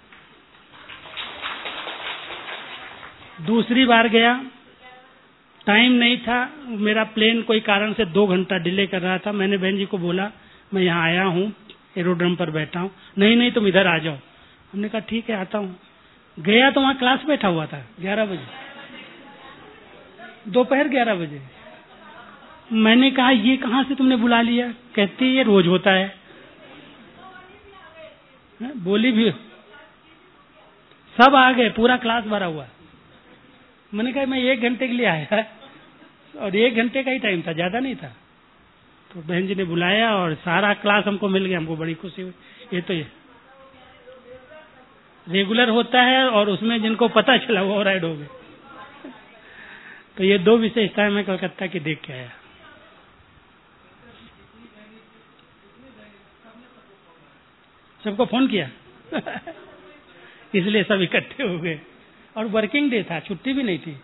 दूसरी बार गया, टाइम नहीं था, मेरा प्लेन कोई कारण से दो घंटा डिले कर रहा था। मैंने बहन जी को बोला मैं यहाँ आया हूँ, एरोड्रम पर बैठा हूँ। नहीं नहीं, तुम इधर आ जाओ। हमने कहा ठीक है, आता हूँ। गया तो वहां क्लास बैठा हुआ था ग्यारह बजे, दोपहर ग्यारह बजे। मैंने कहा ये कहाँ से तुमने बुला लिया? कहती ये रोज होता है। बोली भी, सब आ गए, पूरा क्लास भरा हुआ। मैंने कहा मैं एक घंटे के लिए आया, और एक घंटे का ही टाइम था, ज्यादा नहीं था। तो बहन जी ने बुलाया और सारा क्लास हमको मिल गया, हमको बड़ी खुशी हुई। ये तो ये रेगुलर होता है, और उसमें जिनको पता चला वो और ऐड हो गए। तो ये दो विशेषताएं मैं कलकत्ता की देख के आया। सबको फोन किया इसलिए सब इकट्ठे हो गए, और वर्किंग डे था, छुट्टी भी नहीं थी।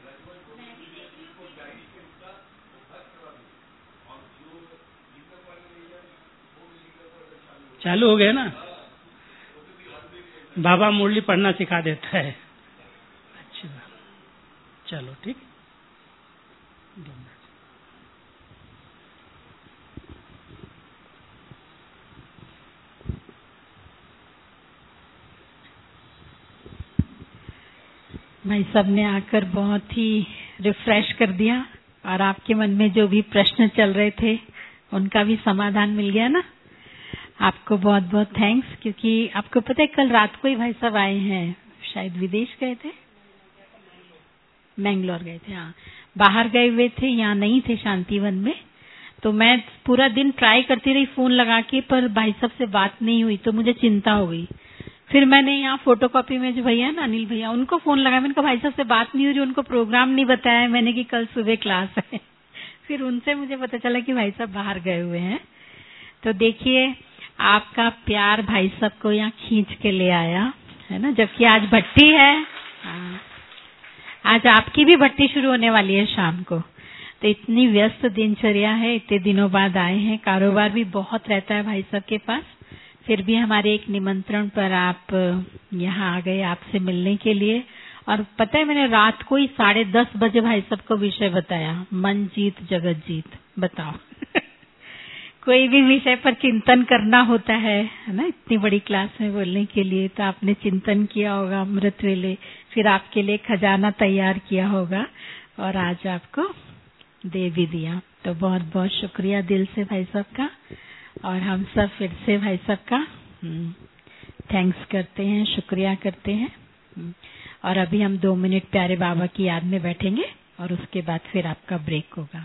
चालू हो गए ना, बाबा मुरली पढ़ना सिखा देता है। अच्छी बात, चलो ठीक। भाई साहब ने आकर बहुत ही रिफ्रेश कर दिया और आपके मन में जो भी प्रश्न चल रहे थे उनका भी समाधान मिल गया ना। आपको बहुत बहुत थैंक्स, क्योंकि आपको पता है कल रात को ही भाई साहब आए हैं, शायद विदेश गए थे, मैंगलोर गए थे, हाँ बाहर गए हुए थे, यहाँ नहीं थे शांतिवन में। तो मैं पूरा दिन ट्राई करती रही फोन लगा के, पर भाई साहब से बात नहीं हुई, तो मुझे चिंता हो गई। फिर मैंने यहाँ फोटोकॉपी में जो भैया है ना अनिल भैया, उनको फोन लगाया। मैंने कहा भाई साहब से बात नहीं हो रही, उनको प्रोग्राम नहीं बताया मैंने कि कल सुबह क्लास है। फिर उनसे मुझे पता चला कि भाई साहब बाहर गए हुए हैं। तो देखिए आपका प्यार भाई साहब को यहाँ खींच के ले आया है ना, जबकि आज भट्टी है। हाँ, आज आपकी भी भट्टी शुरू होने वाली है शाम को। तो इतनी व्यस्त दिनचर्या है, इतने दिनों बाद आए हैं, कारोबार भी बहुत रहता है भाई साहब के पास, फिर भी हमारे एक निमंत्रण पर आप यहाँ आ गए आपसे मिलने के लिए। और पता है मैंने रात को ही साढ़े दस बजे भाई साहब को विषय बताया, मन जीत जगत जीत। बताओ कोई भी विषय पर चिंतन करना होता है है ना, इतनी बड़ी क्लास में बोलने के लिए, तो आपने चिंतन किया होगा अमृत वेले, फिर आपके लिए खजाना तैयार किया होगा और आज आपको दे भी दिया। तो बहुत बहुत शुक्रिया दिल से भाई साहब का, और हम सब फिर से भाई साहब का थैंक्स करते हैं, शुक्रिया करते हैं। और अभी हम दो मिनट प्यारे बाबा की याद में बैठेंगे और उसके बाद फिर आपका ब्रेक होगा।